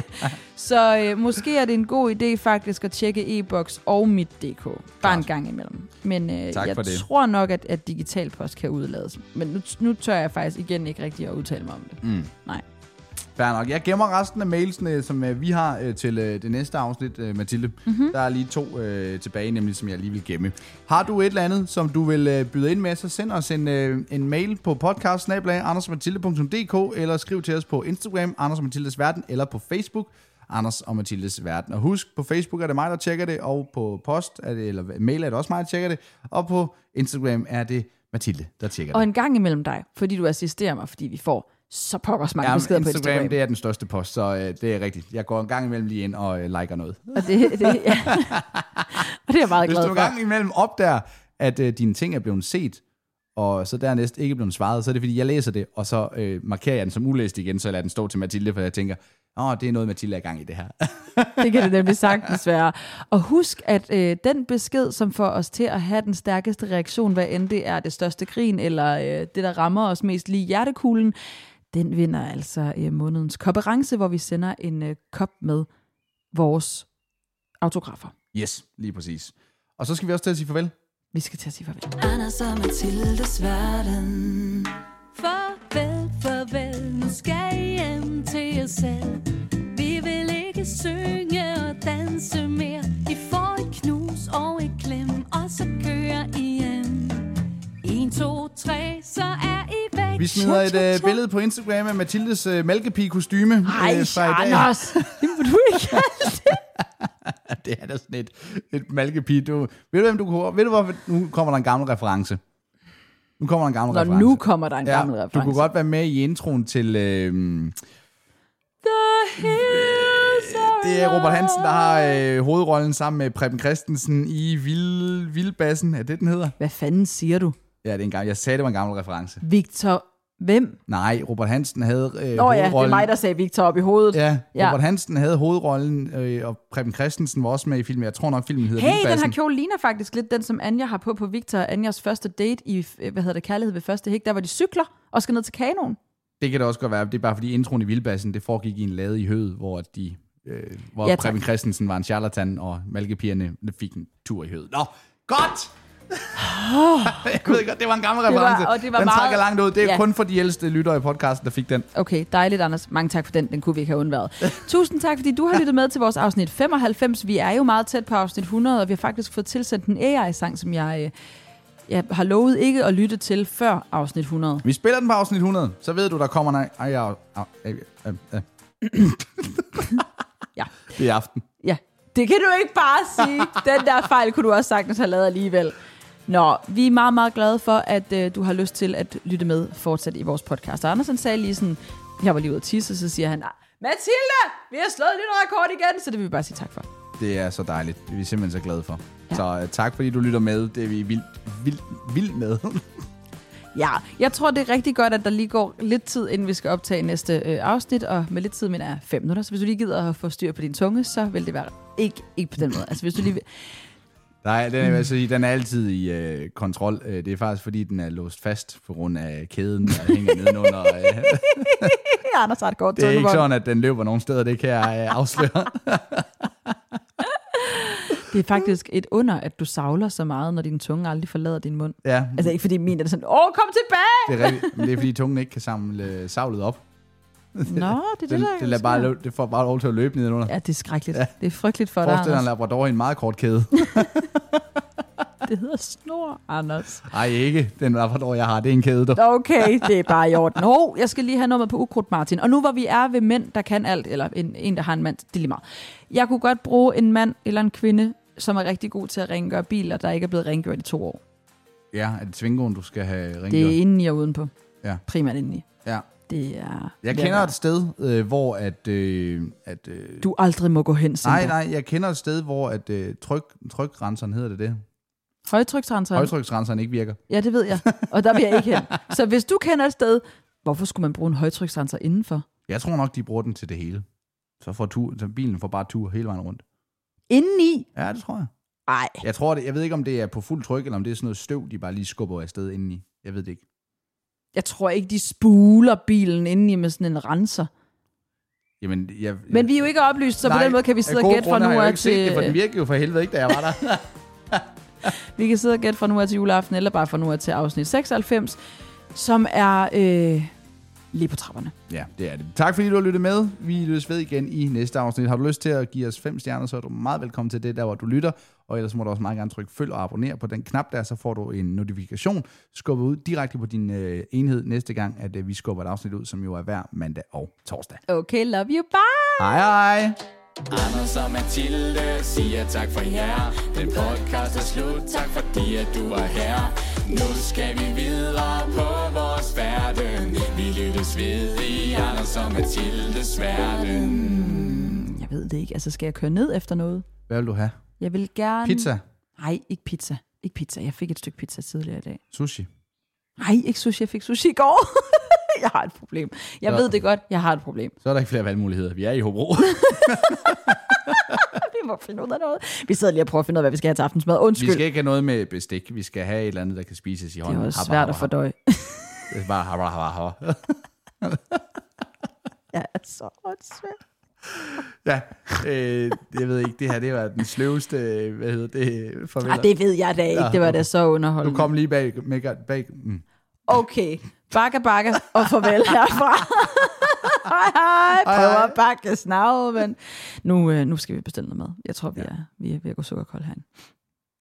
Speaker 1: Så øh, måske er det en god idé faktisk at tjekke e-boks og mit punktum d k. Bare en gang imellem. Men øh,
Speaker 2: Tak
Speaker 1: jeg
Speaker 2: for det.
Speaker 1: tror nok, at, at digital post kan udlades. Men nu, nu tør jeg faktisk igen ikke rigtig at udtale mig om det.
Speaker 2: Mm.
Speaker 1: Nej.
Speaker 2: Fair nok. Jeg gemmer resten af mailsene, som øh, vi har øh, til øh, det næste afsnit, øh, Mathilde. Mm-hmm. Der er lige to øh, tilbage, nemlig som jeg lige vil gemme. Har du et eller andet, som du vil øh, byde ind med, så send os en, øh, en mail på podcast snabel-a anders og mathilde punktum d k, eller skriv til os på Instagram, Anders og Mathildes Verden, eller på Facebook, Anders og Mathildes Verden. Og husk, på Facebook er det mig, der tjekker det, og på post, er det, eller mail er det også mig, der tjekker det, og på Instagram er det Mathilde, der tjekker det.
Speaker 1: Og en gang imellem dig, fordi du assisterer mig, fordi vi får så pokkers mange
Speaker 2: Ja,
Speaker 1: beskeder på
Speaker 2: Instagram,
Speaker 1: Instagram.
Speaker 2: det er den største post, så øh, det er rigtigt. Jeg går en gang imellem lige ind og øh, liker noget.
Speaker 1: Og det, det, ja. og det er jeg meget
Speaker 2: Hvis
Speaker 1: glad
Speaker 2: du
Speaker 1: for.
Speaker 2: en gang imellem opdager, at øh, dine ting er blevet set, og så dernæst ikke blevet svaret, så er det fordi, jeg læser det, og så øh, markerer jeg den som ulæst igen, så jeg lader den stå til Mathilde, for jeg tænker, åh, det er noget, Mathilde er i gang i det her.
Speaker 1: Det kan det nemlig sagtens være. Og husk, at øh, den besked, som får os til at have den stærkeste reaktion, hvad end det er det største grin, eller øh, det, der rammer os mest lige i hjertekuglen, den vinder altså øh, månedens kopperance, hvor vi sender en øh, kop med vores autografer.
Speaker 2: Yes, lige præcis. Og så skal vi også til at sige farvel.
Speaker 1: Vi skal til at sige farvel.
Speaker 5: Anders og Mathildes verden. Farvel, farvel, nu skal I hjem til jer selv. Vi vil ikke synge og danse mere. I får et knus og et klem, og så kører I hjem. En, to, tre, så er I væk.
Speaker 2: Vi smider et uh, billede på Instagram af Mathildes uh, mælkepige-kostyme.
Speaker 1: Ej,
Speaker 2: uh, fra i dag.
Speaker 1: Anders, det må du ikke kalde det.
Speaker 2: Det er da sådan et, et malkepige. Du, ved du, hvem du kunne... Ved du, hvor nu kommer der en gammel reference. Nu kommer der en gammel
Speaker 1: Nå,
Speaker 2: reference.
Speaker 1: nu kommer der en
Speaker 2: ja,
Speaker 1: gammel reference.
Speaker 2: Du kunne godt være med i introen til... Øh,
Speaker 1: The hills are
Speaker 2: det er Robert Hansen, der har øh, hovedrollen sammen med Preben Christensen i Vild, Vildbassen. Er det, den hedder?
Speaker 1: Hvad fanden siger du?
Speaker 2: Ja, det er en gammel... Jeg sagde, det var en gammel reference.
Speaker 1: Victor... Hvem?
Speaker 2: Nej, Robert Hansen havde øh,
Speaker 1: Nå ja,
Speaker 2: hovedrollen.
Speaker 1: det er mig, der sagde Victor op i hovedet.
Speaker 2: Ja,
Speaker 1: Ja.
Speaker 2: Robert Hansen havde hovedrollen, øh, og Preben Christensen var også med i filmen. Jeg tror nok, filmen hedder
Speaker 1: Hey, den
Speaker 2: Vildbassen.
Speaker 1: her kjole ligner faktisk lidt den, som Anja har på på Victor og Anjas første date i, hvad hedder det, Kærlighed ved første hik. Der var de cykler og skal ned til kanoen.
Speaker 2: Det kan det også godt være. Det er bare fordi introen i Vildbassen, det foregik i en lade i Høget, hvor de... Øh, hvor
Speaker 1: Ja,
Speaker 2: ja,
Speaker 1: tak.
Speaker 2: Preben Christensen var en charlatan, og malkepigerne fik en tur i Høget. Nå, godt! Oh, jeg ved godt, det var en gammel
Speaker 1: Det var-
Speaker 2: reference.
Speaker 1: og det var
Speaker 2: den
Speaker 1: meget-
Speaker 2: trækker langt ud. Det er
Speaker 1: Ja.
Speaker 2: kun for de ældste lyttere i podcasten, der fik den.
Speaker 1: Okay, dejligt, Anders. Mange tak for den. Den kunne vi ikke have undværet. Tusind tak, fordi du har lyttet med til vores afsnit femoghalvfems. Vi er jo meget tæt på afsnit hundrede, og vi har faktisk fået tilsendt en A I-sang, som jeg, øh, jeg har lovet ikke at lytte til før afsnnit hundrede.
Speaker 2: Vi spiller den på afsnit hundrede, så ved du, der kommer... Nej, ej, ja, ja, ja, ja, ja.
Speaker 1: Ja.
Speaker 2: Det er aften.
Speaker 1: Ja, det kan du ikke bare sige. Den der fejl kunne du også sagtens have lavet alligevel. Nå, vi er meget, meget glade for, at øh, du har lyst til at lytte med fortsat i vores podcast. Og Andersen sagde lige sådan, jeg var lige ude at tisse, så siger han, Mathilde, vi har slået lytterrekord igen, så det vil vi bare sige tak for.
Speaker 2: Det er så dejligt. Det er vi simpelthen så glade for.
Speaker 1: Ja.
Speaker 2: Så uh, tak, fordi du lytter med. Det er vi vildt, vildt, vildt med.
Speaker 1: Ja, jeg tror, det er rigtig godt, at der lige går lidt tid, inden vi skal optage næste øh, afsnit, og med lidt tid mener jeg fem minutter. Så hvis du lige gider at få styr på din tunge, så vil det være ikke, ikke på den måde. Altså hvis du lige vil...
Speaker 2: Nej, den er, altså, den er altid i øh, kontrol. Øh, Det er faktisk, fordi den er låst fast på grund af kæden, der hænger nedenunder. Øh.
Speaker 1: Ja, Anders har et godt
Speaker 2: Det er ikke
Speaker 1: tungebånd.
Speaker 2: sådan, at den løber nogen steder. Det kan jeg øh, afsløre.
Speaker 1: Det er faktisk et under, at du savler så meget, når din tunge aldrig forlader din mund.
Speaker 2: Ja,
Speaker 1: Altså ikke fordi min er sådan, åh, kom tilbage!
Speaker 2: det er rigtigt. Men det er, fordi tungen ikke kan samle øh, savlet op.
Speaker 1: Nå, det er det,
Speaker 2: Det,
Speaker 1: der
Speaker 2: det, lader bare,
Speaker 1: sker.
Speaker 2: lø- det får bare lov til at løbe nedenunder.
Speaker 1: Ja, det er skrækkeligt.
Speaker 2: Ja.
Speaker 1: Det er frygteligt for dig,
Speaker 2: Forestil dig en
Speaker 1: Anders.
Speaker 2: labrador i en meget kort kæde.
Speaker 1: Det hedder snor, Anders.
Speaker 2: Nej, ikke den labrador, jeg har. Det er en kæde, der.
Speaker 1: Okay, det er bare i orden. Hov, jeg skal lige have nummeret på ukrudt, Martin. Og nu hvor vi er ved mænd, der kan alt, eller en, en der har en mand, det er lige meget. Jeg kunne godt bruge en mand eller en kvinde, som er rigtig god til at rengøre biler, der ikke er blevet rengjort i to år.
Speaker 2: Ja, er det Twingoen, du skal have ringet?
Speaker 1: Det er indeni og udenpå.
Speaker 2: Ja.
Speaker 1: Primært indeni.
Speaker 2: Ja.
Speaker 1: Det er...
Speaker 2: Jeg kender et sted, øh, hvor at... Øh, at øh,
Speaker 1: Du aldrig må gå hen, Simba.
Speaker 2: nej, nej, jeg kender et sted, hvor at øh, tryk, trykgrænseren hedder det det.
Speaker 1: Højtryksrenseren.
Speaker 2: Højtryksgrænseren ikke virker.
Speaker 1: Ja, det ved jeg. Og der vil jeg ikke hen. Så hvis du kender et sted, hvorfor skulle man bruge en højtryksrenser indenfor?
Speaker 2: Jeg tror nok, de bruger den til det hele. Så, får tur, så bilen får bare tur hele vejen rundt.
Speaker 1: Indeni?
Speaker 2: Ja, det tror jeg.
Speaker 1: Ej.
Speaker 2: Jeg tror det. Jeg ved ikke, om det er på fuld tryk, eller om det er sådan noget støv, de bare lige skubber afsted indeni. Jeg ved det ikke.
Speaker 1: Jeg tror ikke, de spuler bilen indeni med sådan en renser.
Speaker 2: Jamen, jeg,
Speaker 1: Men vi er jo ikke oplyst, så på den måde kan vi sidde og gætte fra nu
Speaker 2: af
Speaker 1: af
Speaker 2: til... Set det, for den
Speaker 1: til...
Speaker 2: virkede jo for helvede ikke, da jeg var der.
Speaker 1: Vi kan sidde og gætte fra nu af til juleaften, eller bare fra nu af til afsnit seksoghalvfems, som er øh, lige på trapperne.
Speaker 2: Ja, det er det. Tak fordi du har lyttet med. Vi lyttes ved igen i næste afsnit. Har du lyst til at give os fem stjerner, så er du meget velkommen til det, der hvor du lytter. Og ellers må du også meget gerne trykke følg og abonner på den knap der, så får du en notifikation skubbet ud direkte på din øh, enhed næste gang, at øh, vi skubber et afsnit ud, som jo er hver mandag og torsdag.
Speaker 1: Okay, love you, bye!
Speaker 2: Hej hej!
Speaker 4: Anders og Mathilde siger tak for jer. Den podcast er slut, tak fordi at du var her. Nu skal vi videre på vores verden. Vi lyttes ved i Anders og Mathildes verden.
Speaker 1: Jeg ved det ikke. Altså, skal jeg køre ned efter noget?
Speaker 2: Hvad vil du have?
Speaker 1: Jeg vil gerne...
Speaker 2: Pizza?
Speaker 1: Nej, ikke pizza. Ikke pizza. Jeg fik et stykke pizza tidligere i dag.
Speaker 2: Sushi?
Speaker 1: Nej, ikke sushi. Jeg fik sushi i går. Jeg har et problem. Jeg så, ved det godt. Jeg har et problem.
Speaker 2: Så er der ikke flere valgmuligheder. Vi er i Hobro.
Speaker 1: Vi må finde ud af noget. Vi sidder lige og prøver at finde ud af, hvad vi skal have til aftensmad. Undskyld.
Speaker 2: Vi skal ikke have noget med bestik. Vi skal have et eller andet, der kan spises i hånden.
Speaker 1: Det er også svært at fordøje.
Speaker 2: Det er bare habra, habra, habra.
Speaker 1: Ja, så svært.
Speaker 2: Ja, øh, jeg ved ikke, det her, det var den sløveste, hvad hedder det, farvel.
Speaker 1: Ah, det ved jeg da ikke, det var da så underholdende.
Speaker 2: Du kom lige bag, bag, bag. Mm.
Speaker 1: Okay, bakke, bakke, og farvel herfra. Hej, hej, prøv at bakke snavet, men nu, øh, nu skal vi bestille noget mad. Jeg tror, vi er, vi er ved at gå sukkerkold herinde.